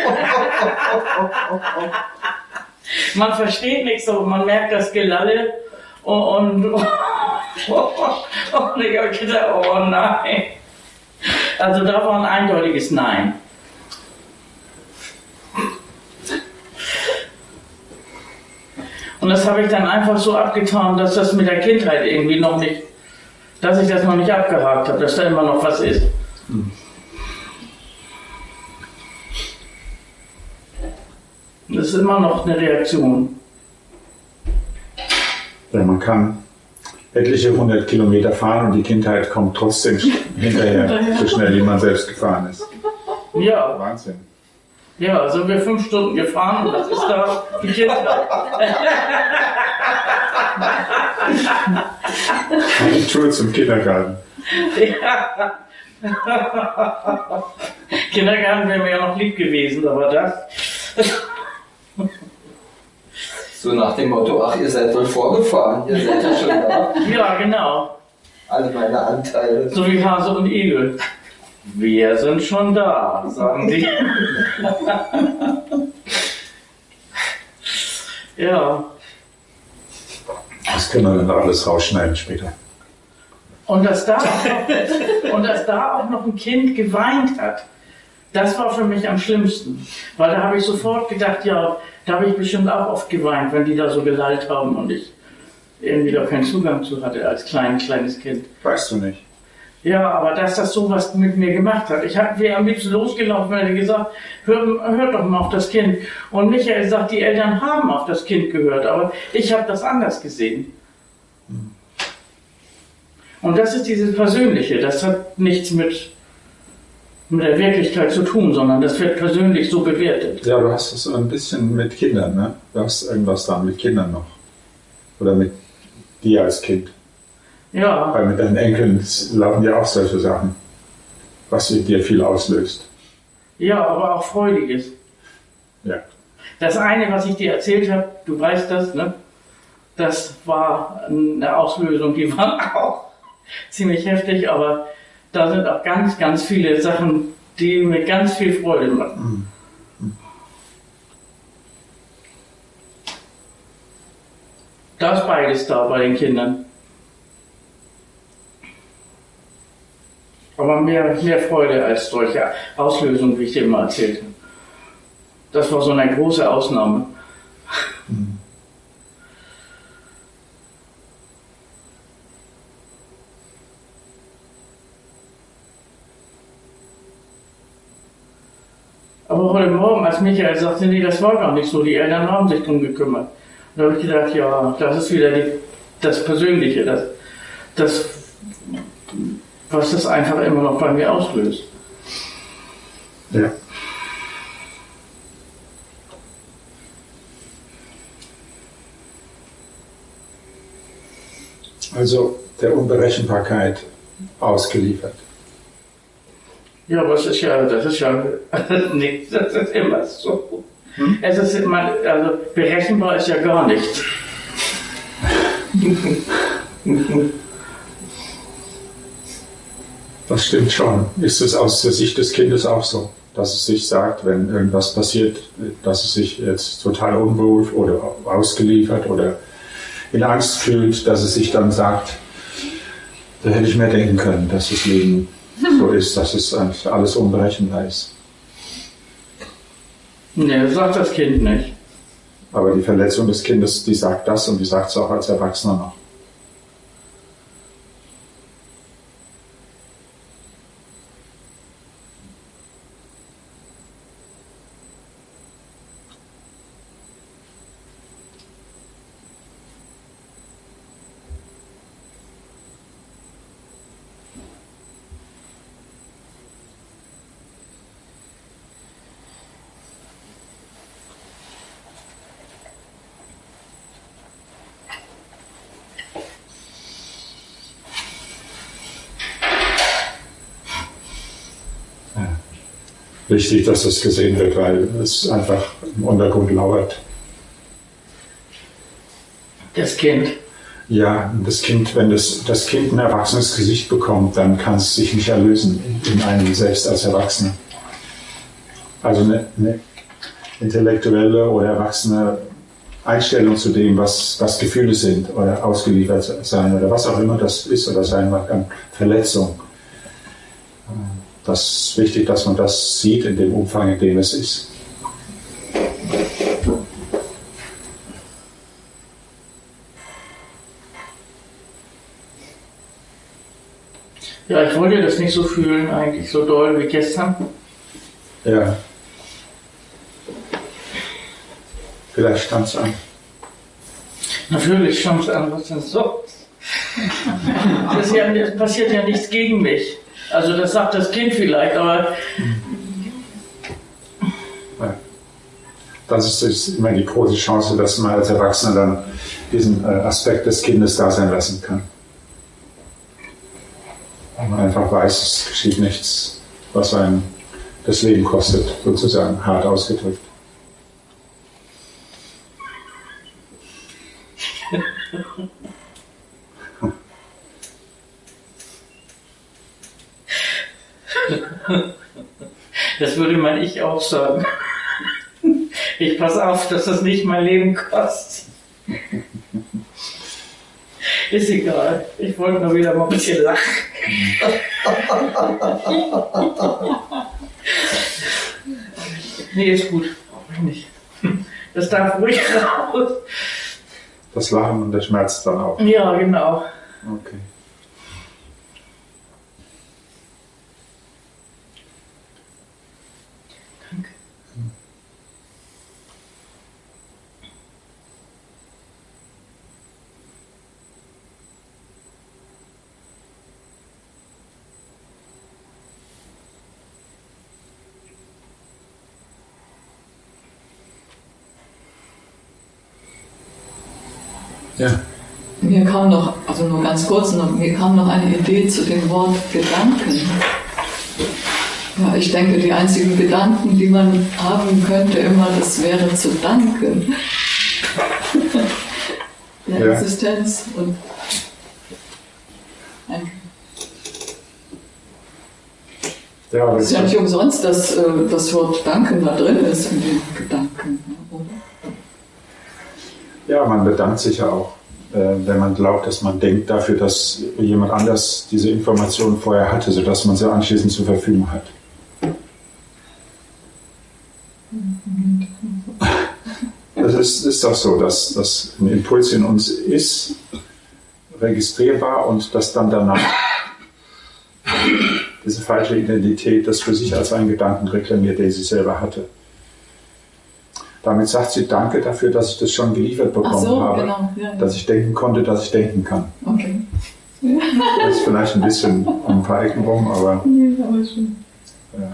Man versteht nichts, aber man merkt das Gelalle und, und, und ich habe gedacht, oh nein. Also da war ein eindeutiges Nein. Und das habe ich dann einfach so abgetan, dass das mit der Kindheit irgendwie noch nicht, dass ich das noch nicht abgehakt habe, dass da immer noch was ist. Hm. Das ist immer noch eine Reaktion. Ja, man kann etliche hundert Kilometer fahren und die Kindheit kommt trotzdem hinterher, so schnell wie man selbst gefahren ist. Ja. Wahnsinn. Ja, also sind wir fünf Stunden gefahren und das ist da die Kindheit. Die Tour zum Kindergarten. Ja. Kindergarten wäre mir ja noch lieb gewesen, aber das... So nach dem Motto, ach, ihr seid wohl vorgefahren, ihr seid ja schon da. Ja, genau. Alle meine Anteile. So wie Hase und Igel. Wir sind schon da, sagen die. Ja. Das können wir dann alles rausschneiden später. Und dass da auch noch, und dass da auch noch ein Kind geweint hat, das war für mich am schlimmsten. Weil da habe ich sofort gedacht, ja, da habe ich bestimmt auch oft geweint, wenn die da so gelallt haben und ich irgendwie da keinen Zugang zu hatte als klein, kleines Kind. Weißt du nicht. Ja, aber dass das sowas mit mir gemacht hat. Ich wäre am liebsten losgelaufen und hätte gesagt, hört, hört doch mal auf das Kind. Und Michael sagt, die Eltern haben auf das Kind gehört, aber ich habe das anders gesehen. Und das ist dieses Persönliche, das hat nichts mit, mit der Wirklichkeit zu tun, sondern das wird persönlich so bewertet. Ja, du hast das so ein bisschen mit Kindern, ne? Du hast irgendwas da mit Kindern noch. Oder mit dir als Kind. Ja. Weil mit deinen Enkeln laufen ja auch solche Sachen, was in dir viel auslöst. Ja, aber auch Freudiges. Ja. Das eine, was ich dir erzählt habe, du weißt das, ne? Das war eine Auslösung, die war auch ziemlich heftig, aber da sind auch ganz, ganz viele Sachen, die mir ganz viel Freude machen. Mhm. Da ist beides da bei den Kindern. Aber mehr, mehr Freude als solche Auslösungen, wie ich dir immer erzählt habe. Das war so eine große Ausnahme. Mhm. Aber heute Morgen, als Michael sagte, nee, das war gar nicht so, die Eltern haben sich drum gekümmert. Da habe ich gedacht, ja, das ist wieder die, das Persönliche, das, das, was das einfach immer noch bei mir auslöst. Ja. Also der Unberechenbarkeit ausgeliefert. Ja, aber es ist ja, das ist ja nichts, das ist immer so. Hm? Es ist immer, also berechenbar ist ja gar nichts. Das stimmt schon. Ist es aus der Sicht des Kindes auch so, dass es sich sagt, wenn irgendwas passiert, dass es sich jetzt total unwohl oder ausgeliefert oder in Angst fühlt, dass es sich dann sagt, da hätte ich mehr denken können, dass das Leben so ist, dass es alles unberechenbar ist. Nee, das sagt das Kind nicht. Aber die Verletzung des Kindes, die sagt das und die sagt es auch als Erwachsener noch. Wichtig, dass das gesehen wird, weil es einfach im Untergrund lauert. Das Kind. Ja, das Kind, wenn das, das Kind ein erwachsenes Gesicht bekommt, dann kann es sich nicht erlösen in einem selbst als Erwachsener. Also eine, eine intellektuelle oder erwachsene Einstellung zu dem, was, was Gefühle sind oder ausgeliefert sein oder was auch immer das ist oder sein mag an Verletzung. Das ist wichtig, dass man das sieht in dem Umfang, in dem es ist. Ja, ich wollte das nicht so fühlen, eigentlich so doll wie gestern. Ja. Vielleicht stand es an. Natürlich stand es an, was denn so? Das, ist ja, das passiert ja nichts gegen mich. Also das sagt das Kind vielleicht, aber... Ja. Das ist immer die große Chance, dass man als Erwachsener dann diesen Aspekt des Kindes da sein lassen kann. Und man einfach weiß, es geschieht nichts, was einem das Leben kostet, sozusagen hart ausgedrückt. Das würde mein Ich auch sagen. Ich pass auf, dass das nicht mein Leben kostet. Ist egal. Ich wollte nur wieder mal ein bisschen lachen. Nee, ist gut. Brauche ich nicht. Das darf ruhig raus. Das Lachen und der Schmerz dann auch. Ja, genau. Okay. Danke. Ja. Mir kam noch, also nur ganz kurz, noch, mir kam noch eine Idee zu dem Wort Gedanken. Ja, ich denke, die einzigen Gedanken, die man haben könnte, immer, das wäre zu danken. Der Ja. Existenz und ein, Ja, aber es ist ja nicht umsonst, dass äh, das Wort Danken da drin ist in den Gedanken, oder? Ja, man bedankt sich ja auch, äh, wenn man glaubt, dass man denkt dafür, dass jemand anders diese Informationen vorher hatte, sodass man sie anschließend zur Verfügung hat. Es ist, ist doch so, dass, dass ein Impuls in uns ist, registrierbar und dass dann danach diese falsche Identität das für sich als einen Gedanken reklamiert, den sie selber hatte. Damit sagt sie, danke dafür, dass ich das schon geliefert bekommen Ach so, habe, genau. Ja, ja. dass ich denken konnte, dass ich denken kann. Okay. Das ist vielleicht ein bisschen um ein paar Ecken rum, aber... Ja, aber schon. Ja.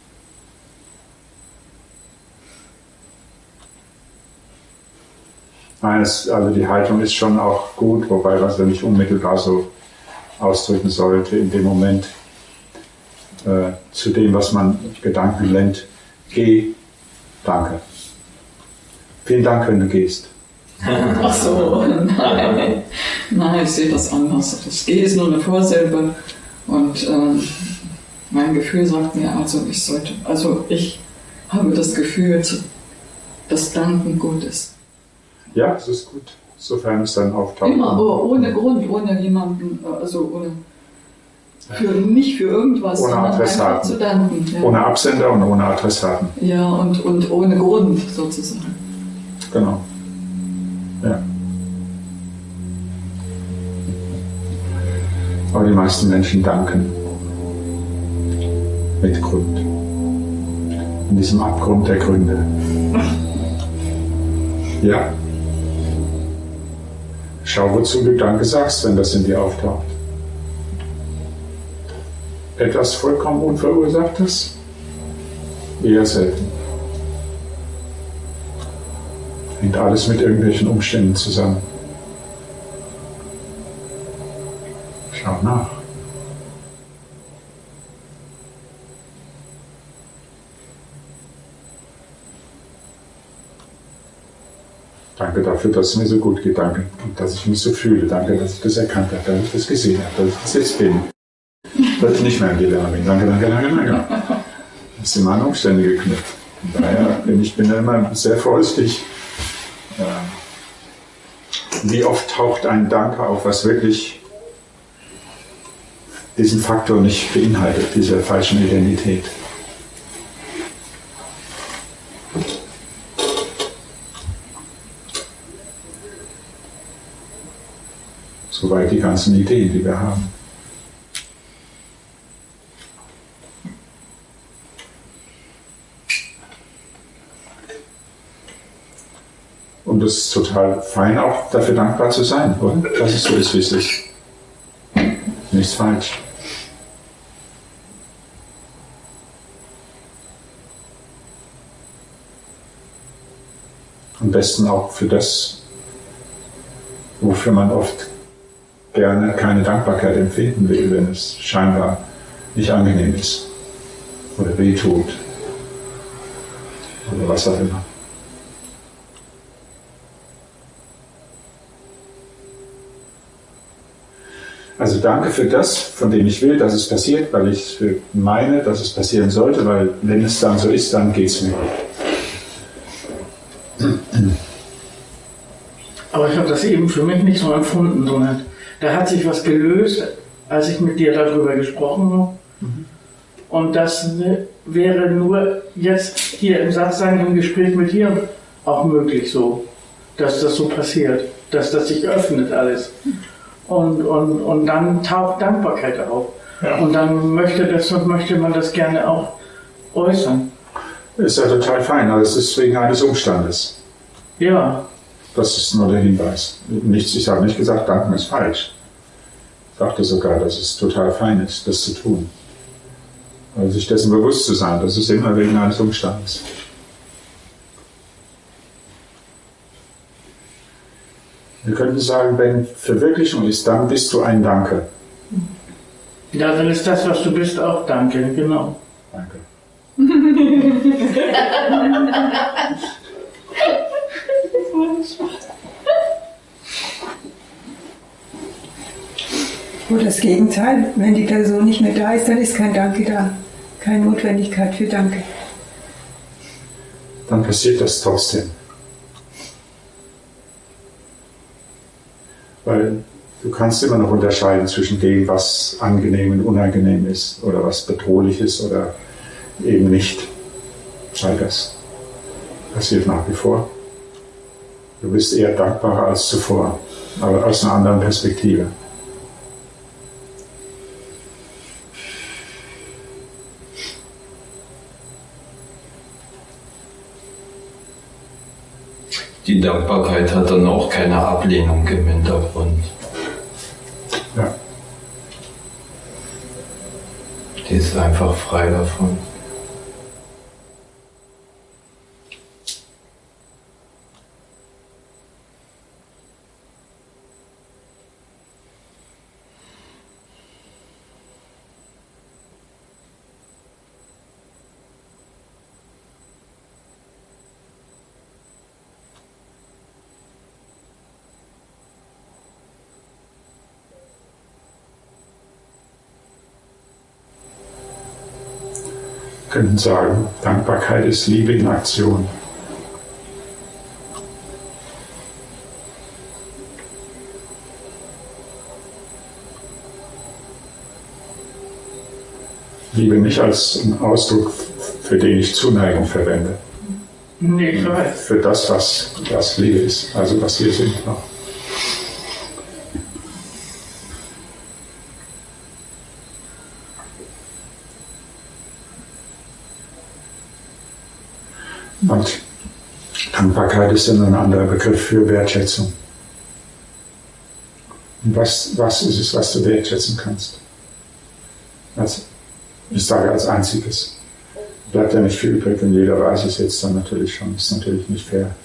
Nein, es, also die Haltung ist schon auch gut, wobei was er nicht unmittelbar so ausdrücken sollte in dem Moment äh, zu dem, was man Gedanken nennt. Geh, danke. Vielen Dank, wenn du gehst. Ach so, nein. Nein, ich sehe das anders. Das Geh ist nur eine Vorsilbe und ähm, mein Gefühl sagt mir, also ich sollte, also ich habe das Gefühl, dass Danken gut ist. Ja, es ist gut, sofern es dann auftaucht. Immer, aber ohne Grund, ohne jemanden, also ohne, für, nicht für irgendwas, ohne sondern einfach Adressaten. zu danken. Ja. Ohne Absender und ohne Adressaten. Ja, und, und ohne Grund sozusagen. Genau. Ja. Aber die meisten Menschen danken mit Grund. In diesem Abgrund der Gründe. Ja. Schau, wozu du Danke sagst, wenn das in dir auftaucht. Etwas vollkommen Unverursachtes? Eher selten. Hängt alles mit irgendwelchen Umständen zusammen. Schau nach. Danke dafür, dass es mir so gut geht. Danke, dass ich mich so fühle. Danke, dass ich das erkannt habe, dass ich das gesehen habe, dass ich das jetzt bin. Dass ich nicht mehr ein Dilemma bin. Danke, danke, danke, danke. Das ist immer an Umstände geknüpft. Von daher bin ich bin da immer sehr vorsichtig. Wie oft taucht ein Danke auf, was wirklich diesen Faktor nicht beinhaltet, diese falschen Identität. Soweit die ganzen Ideen, die wir haben. Und es ist total fein, auch dafür dankbar zu sein, oder? Dass es so ist, wie es ist. Nichts falsch. Am besten auch für das, wofür man oft gerne keine Dankbarkeit empfinden will, wenn es scheinbar nicht angenehm ist oder wehtut oder was auch immer. Also danke für das, von dem ich will, dass es passiert, weil ich meine, dass es passieren sollte, weil wenn es dann so ist, dann geht es mir gut. Aber ich habe das eben für mich nicht so empfunden, sondern da hat sich was gelöst, als ich mit dir darüber gesprochen habe. Mhm. Und das wäre nur jetzt hier im Satzang im Gespräch mit dir auch möglich so, dass das so passiert, dass das sich öffnet alles. Und, und, und dann taucht Dankbarkeit auf. Ja. Und dann möchte, das, möchte man das gerne auch äußern. Ist ja total fein, aber es ist wegen eines Umstandes. Ja. Das ist nur der Hinweis. Nichts, ich habe nicht gesagt, danken ist falsch. Ich sagte sogar, dass es total fein ist, das zu tun. Also sich dessen bewusst zu sein, das ist immer wegen eines Umstandes. Wir könnten sagen, wenn Verwirklichung ist, dann bist du ein Danke. Ja, dann ist das, was du bist, auch Danke, genau. Danke. Oder das Gegenteil, wenn die Person nicht mehr da ist, dann ist kein Danke da. Keine Notwendigkeit für Danke. Dann passiert das trotzdem. Weil du kannst immer noch unterscheiden zwischen dem, was angenehm und unangenehm ist oder was bedrohlich ist oder eben nicht. Weil das passiert nach wie vor. Du bist eher dankbarer als zuvor, aber aus einer anderen Perspektive. die Dankbarkeit hat dann auch keine Ablehnung im Hintergrund. Ja. Die ist einfach frei davon. Wir können sagen, Dankbarkeit ist Liebe in Aktion. Liebe nicht als einen Ausdruck, für den ich Zuneigung verwende. Nee, ich weiß. Für das, was, was Liebe ist, also was wir sind noch. Und Dankbarkeit ist dann ein anderer Begriff für Wertschätzung. Und was, was ist es, was du wertschätzen kannst? Als, ich sage als einziges. Bleibt ja nicht viel übrig, wenn jeder weiß es jetzt dann natürlich schon. Ist natürlich nicht fair.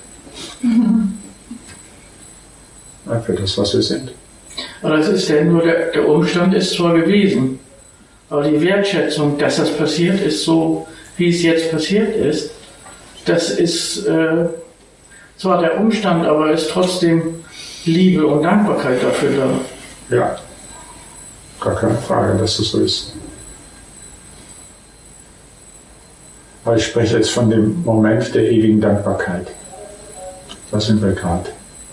Ja, für das, was wir sind. Aber das ist ja nur der, der Umstand ist zwar gewesen, aber die Wertschätzung, dass das passiert ist, so wie es jetzt passiert ist, das ist äh, zwar der Umstand, aber ist trotzdem Liebe und Dankbarkeit dafür da. Ja, gar keine Frage, dass das so ist. Aber ich spreche jetzt von dem Moment der ewigen Dankbarkeit. Da sind wir gerade.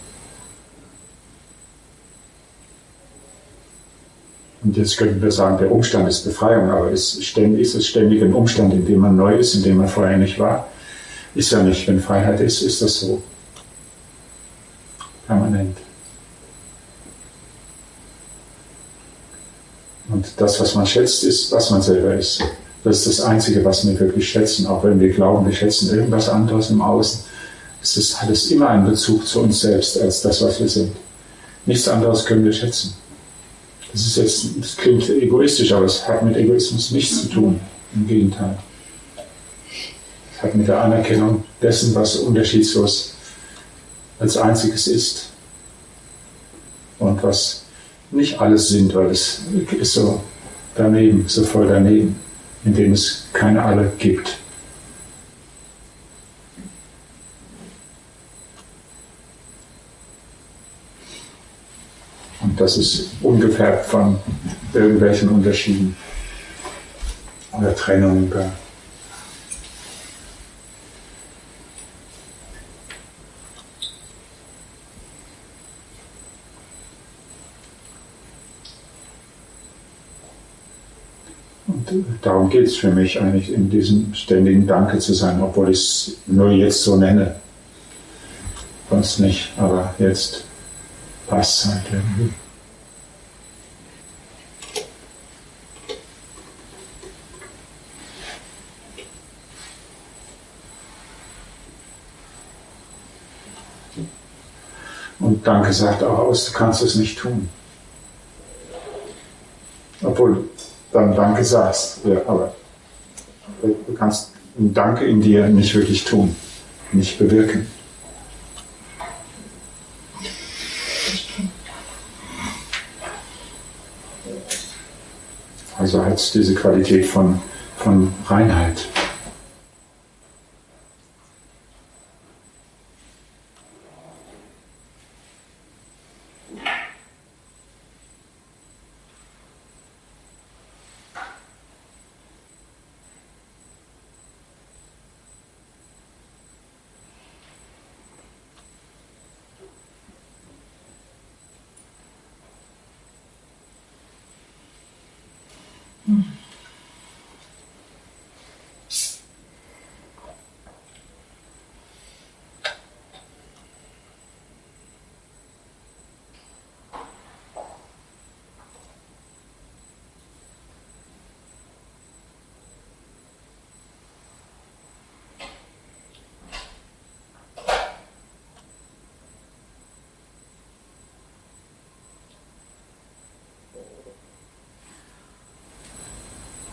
Und jetzt könnten wir sagen, der Umstand ist Befreiung, aber ist, ist es ständig ein Umstand, in dem man neu ist, in dem man vorher nicht war? Ist ja nicht. Wenn Freiheit ist, ist das so. Permanent. Und das, was man schätzt, ist, was man selber ist. Das ist das Einzige, was wir wirklich schätzen. Auch wenn wir glauben, wir schätzen irgendwas anderes im Außen. Es ist, hat es immer einen Bezug zu uns selbst, als das, was wir sind. Nichts anderes können wir schätzen. Das ist jetzt, das klingt egoistisch, aber es hat mit Egoismus nichts zu tun. Im Gegenteil. Es hat mit der Anerkennung dessen, was unterschiedslos als Einziges ist. Und was nicht alles sind, weil es ist so daneben, so voll daneben, in dem es keine Alle gibt. Und das ist ungefärbt von irgendwelchen Unterschieden oder Trennungen. Und darum geht es für mich eigentlich, in diesem ständigen Danke zu sein, obwohl ich es nur jetzt so nenne. Sonst nicht, aber jetzt passt es halt irgendwie. Und Danke sagt auch aus, du kannst es nicht tun. Obwohl du dann Danke sagst, ja, aber du kannst ein Danke in dir nicht wirklich tun, nicht bewirken. Also hat es diese Qualität von, von Reinheit.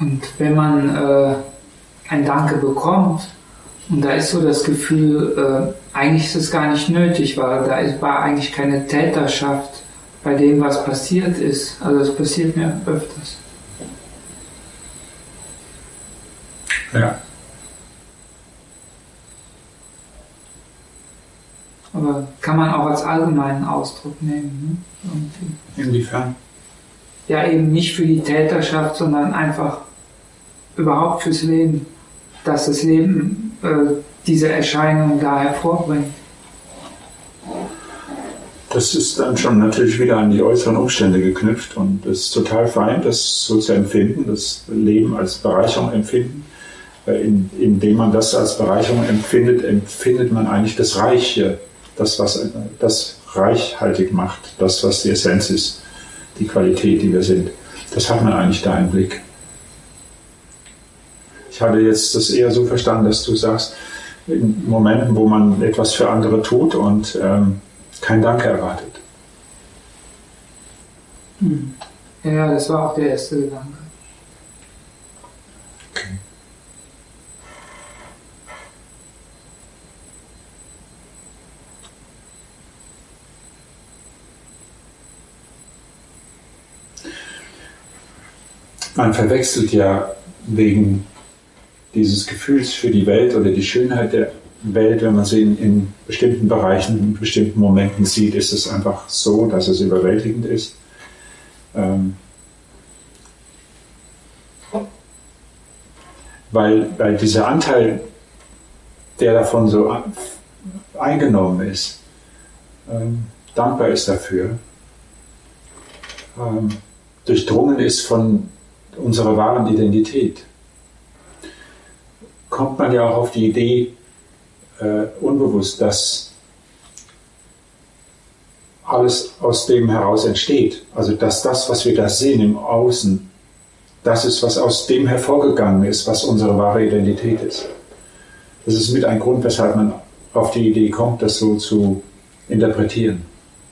Und wenn man äh, ein Danke bekommt, und da ist so das Gefühl, äh, eigentlich ist es gar nicht nötig, weil da ist, war eigentlich keine Täterschaft bei dem, was passiert ist. Also das passiert mir öfters. Ja. Aber kann man auch als allgemeinen Ausdruck nehmen. Ne? Irgendwie. Inwiefern? Ja, eben nicht für die Täterschaft, sondern einfach überhaupt fürs Leben. Dass das Leben äh, diese Erscheinung da hervorbringt. Das ist dann schon natürlich wieder an die äußeren Umstände geknüpft und es ist total fein, das so zu empfinden, das Leben als Bereicherung empfinden. In, indem man das als Bereicherung empfindet, empfindet man eigentlich das Reiche, das, was das reichhaltig macht, das, was die Essenz ist, die Qualität, die wir sind. Das hat man eigentlich da im Blick. Ich hatte jetzt das eher so verstanden, dass du sagst, in Momenten, wo man etwas für andere tut und ähm, kein Danke erwartet. Hm. Ja, das war auch der erste Gedanke. Okay. Man verwechselt ja wegen dieses Gefühls für die Welt oder die Schönheit der Welt, wenn man sie in, in bestimmten Bereichen, in bestimmten Momenten sieht, ist es einfach so, dass es überwältigend ist. Ähm, weil, weil dieser Anteil, der davon so eingenommen ist, ähm, dankbar ist dafür, ähm, durchdrungen ist von unserer wahren Identität. Kommt man ja auch auf die Idee, äh, unbewusst, dass alles aus dem heraus entsteht. Also dass das, was wir da sehen im Außen, das ist, was aus dem hervorgegangen ist, was unsere wahre Identität ist. Das ist mit ein Grund, weshalb man auf die Idee kommt, das so zu interpretieren.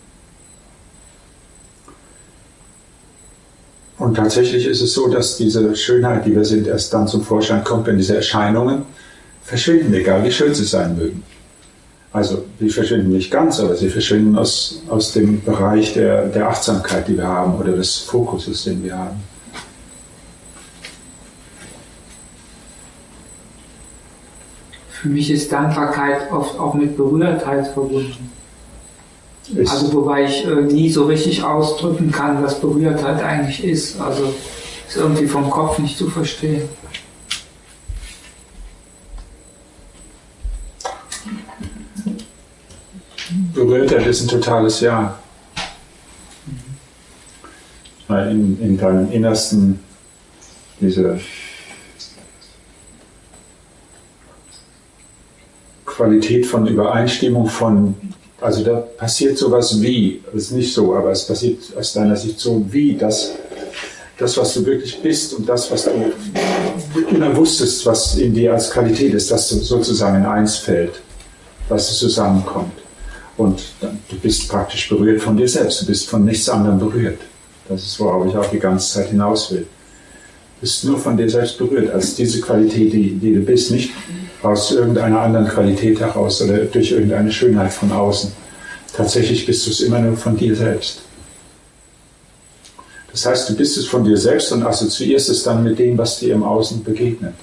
Und tatsächlich ist es so, dass diese Schönheit, die wir sind, erst dann zum Vorschein kommt, wenn diese Erscheinungen verschwinden, egal wie schön sie sein mögen. Also sie verschwinden nicht ganz, aber sie verschwinden aus, aus dem Bereich der, der Achtsamkeit, die wir haben, oder des Fokuses, den wir haben. Für mich ist Dankbarkeit oft auch mit Berührtheit verbunden. Ist also wobei ich äh, nie so richtig ausdrücken kann, was Berührtheit eigentlich ist. Also ist irgendwie vom Kopf nicht zu verstehen. Berührtheit ist ein totales Ja. Weil in, in deinem Innersten diese Qualität von Übereinstimmung von, also da passiert sowas wie, das ist nicht so, aber es passiert aus deiner Sicht so wie, das, das was du wirklich bist und das, was du immer wusstest, was in dir als Qualität ist, das sozusagen in eins fällt, dass es zusammenkommt. Und du bist praktisch berührt von dir selbst, du bist von nichts anderem berührt. Das ist, worauf ich auch die ganze Zeit hinaus will. Du bist nur von dir selbst berührt, als diese Qualität, die, die du bist, nicht aus irgendeiner anderen Qualität heraus oder durch irgendeine Schönheit von außen. Tatsächlich bist du es immer nur von dir selbst. Das heißt, du bist es von dir selbst und assoziierst es dann mit dem, was dir im Außen begegnet.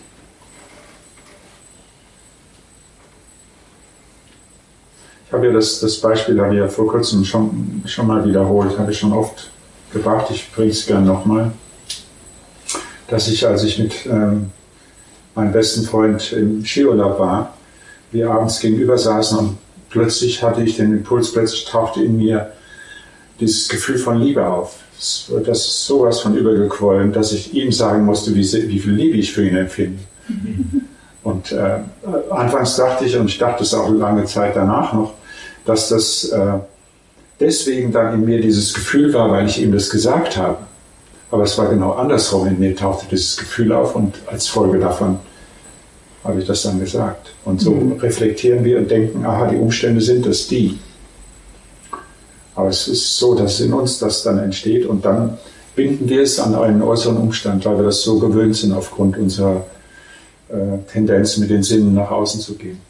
Ich habe ja das, das Beispiel, habe ich ja vor kurzem schon, schon mal wiederholt, habe ich schon oft gebracht, ich bringe es gern nochmal, dass ich, als ich mit ähm, meinem besten Freund im Skiurlaub war, wir abends gegenüber saßen und plötzlich hatte ich den Impuls, plötzlich tauchte in mir dieses Gefühl von Liebe auf. Das ist sowas von übergequollen, dass ich ihm sagen musste, wie, wie viel Liebe ich für ihn empfinde. Und äh, anfangs dachte ich, und ich dachte es auch lange Zeit danach noch, dass das äh, deswegen dann in mir dieses Gefühl war, weil ich ihm das gesagt habe. Aber es war genau andersrum. In mir tauchte dieses Gefühl auf und als Folge davon habe ich das dann gesagt. Und so mhm. reflektieren wir und denken, aha, die Umstände sind es die. Aber es ist so, dass in uns das dann entsteht und dann binden wir es an einen äußeren Umstand, weil wir das so gewöhnt sind aufgrund unserer äh, Tendenz, mit den Sinnen nach außen zu gehen.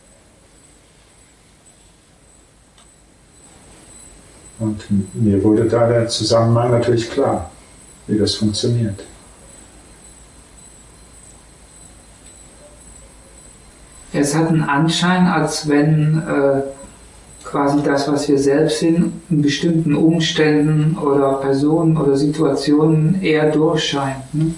Und mir wurde da der Zusammenhang natürlich klar, wie das funktioniert. Es hat einen Anschein, als wenn äh, quasi das, was wir selbst sind, in bestimmten Umständen oder Personen oder Situationen eher durchscheint. Ne?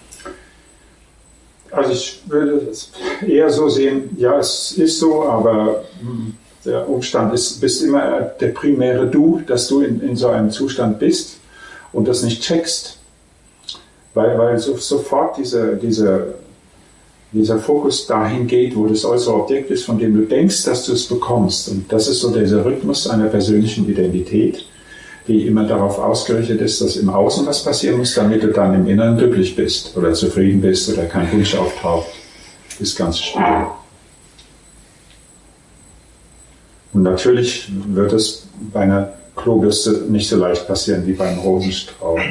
Also ich würde es eher so sehen, ja, es ist so, aber der Umstand ist, bist immer der primäre Du, dass du in, in so einem Zustand bist und das nicht checkst, weil, weil so, sofort diese, diese, dieser Fokus dahin geht, wo das äußere Objekt ist, von dem du denkst, dass du es bekommst. Und das ist so dieser Rhythmus einer persönlichen Identität, die immer darauf ausgerichtet ist, dass im Außen was passieren muss, damit du dann im Inneren glücklich bist oder zufrieden bist oder kein Wunsch auftaucht. Das ganze Spiel. Und natürlich wird es bei einer Klobürste nicht so leicht passieren wie beim Rosenstrauch.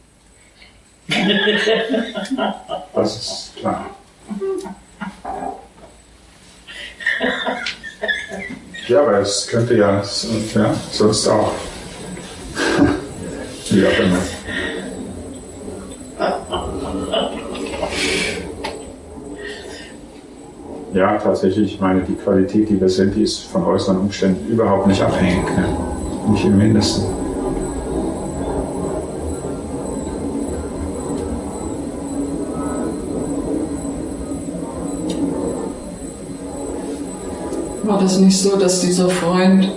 Das ist klar. Ja, aber es könnte ja, ja sonst auch. Wie auch immer. Ja, tatsächlich, ich meine, die Qualität, die wir sind, die ist von äußeren Umständen überhaupt nicht abhängig. Ne? Nicht im Mindesten. War das nicht so, dass dieser Freund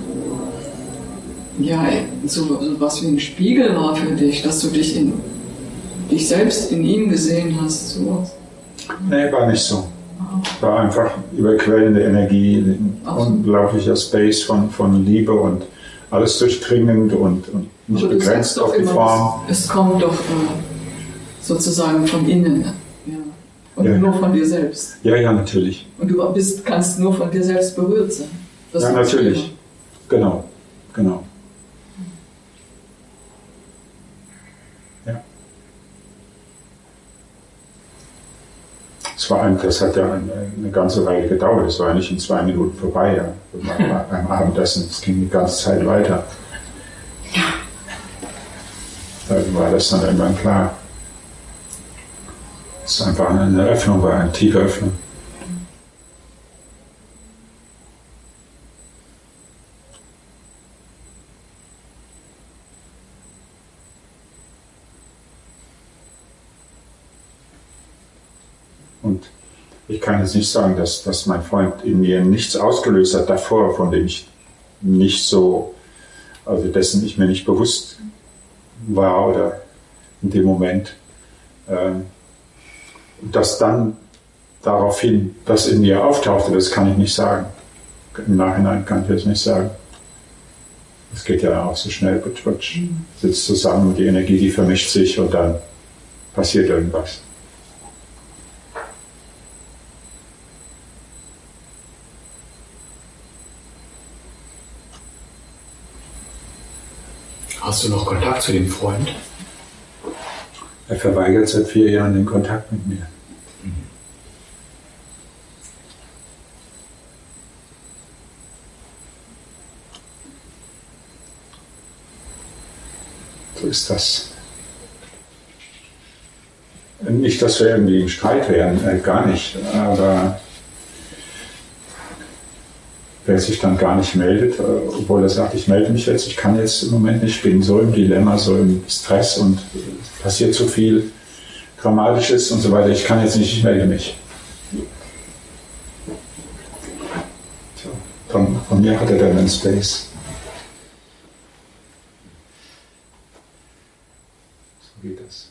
ja so, so was wie ein Spiegel war für dich, dass du dich in dich selbst in ihm gesehen hast? So? Nee, war nicht so. War einfach überquellende Energie, ein unglaublicher Space von, von Liebe und alles durchdringend und, und nicht aber begrenzt auf die immer, Form. Es, es kommt doch äh, sozusagen von innen. Ja. Und ja. nur von dir selbst. Ja, ja, natürlich. Und du bist, kannst nur von dir selbst berührt sein. Das ja, natürlich. Genau, genau. Ja. Es war ein, das hat ja eine, eine ganze Weile gedauert. Es war ja nicht in zwei Minuten vorbei. Ja. Beim Abendessen, es ging die ganze Zeit weiter. Da war das dann irgendwann klar. Es ist einfach eine Öffnung, war eine tiefe Öffnung. Und ich kann jetzt nicht sagen, dass, dass mein Freund in mir nichts ausgelöst hat davor, von dem ich nicht so, also dessen ich mir nicht bewusst war oder in dem Moment. Ähm, dass dann daraufhin das in mir auftauchte, das kann ich nicht sagen. Im Nachhinein kann ich das nicht sagen. Es geht ja auch so schnell, putsch, putsch, sitzt zusammen, die Energie, die vermischt sich und dann passiert irgendwas. Hast du noch Kontakt zu dem Freund? Er verweigert seit vier Jahren den Kontakt mit mir. So ist das. Nicht, dass wir irgendwie im Streit wären, äh, gar nicht. Aber wer sich dann gar nicht meldet, äh, obwohl er sagt, ich melde mich jetzt, ich kann jetzt im Moment nicht, ich bin so im Dilemma, so im Stress und äh, passiert so viel Dramatisches und so weiter, ich kann jetzt nicht, ich melde mich. So, von, von mir hat er dann einen Space. So geht das.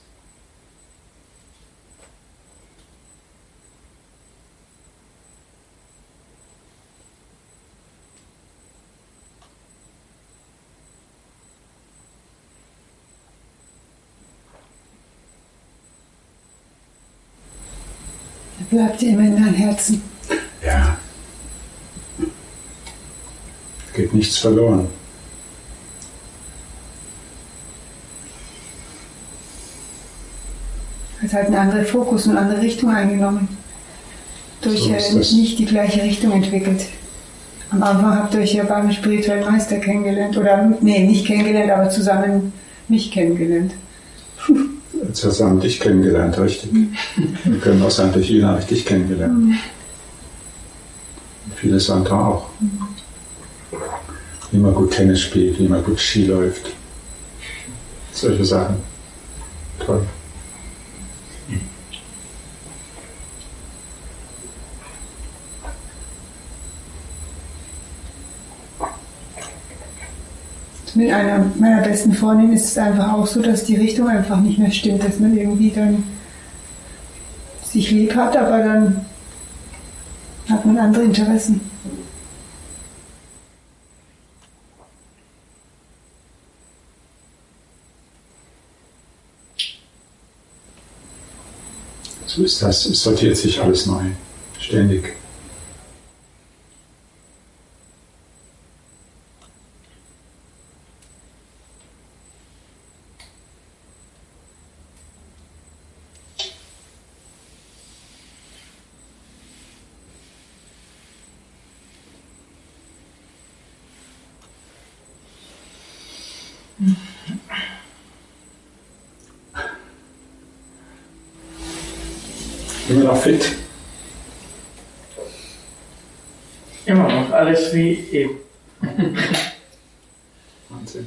Bleibt immer in deinem Herzen. Ja. Geht nichts verloren. ist halt ein anderer Fokus und eine andere Richtung eingenommen. Durch So äh, ist das. nicht die gleiche Richtung entwickelt. Am Anfang habt ihr euch ja beim spirituellen Meister kennengelernt. Oder, nee, nicht kennengelernt, aber zusammen mich kennengelernt. Zusammen dich kennengelernt, richtig. Wir können auch sagen, durch ihn habe ich dich kennengelernt. Mhm. Vieles andere auch. Wie man gut Tennis spielt, wie man gut Ski läuft. Solche Sachen. Toll. Mit einer meiner besten Freundinnen ist es einfach auch so, dass die Richtung einfach nicht mehr stimmt, dass man irgendwie dann sich lieb hat, aber dann hat man andere Interessen. So ist das. Es sortiert sich alles neu. Ständig. Immer noch fit? Immer noch alles wie eben. Wahnsinn.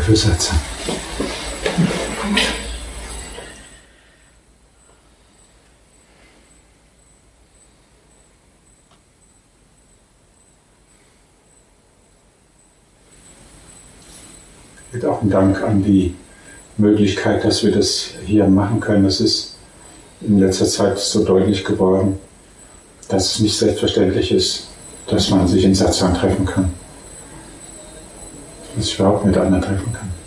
für Sätze. Auch ein Dank an die Möglichkeit, dass wir das hier machen können. Es ist in letzter Zeit so deutlich geworden, dass es nicht selbstverständlich ist, dass man sich in Satsang treffen kann, dass sich überhaupt mit anderen treffen kann.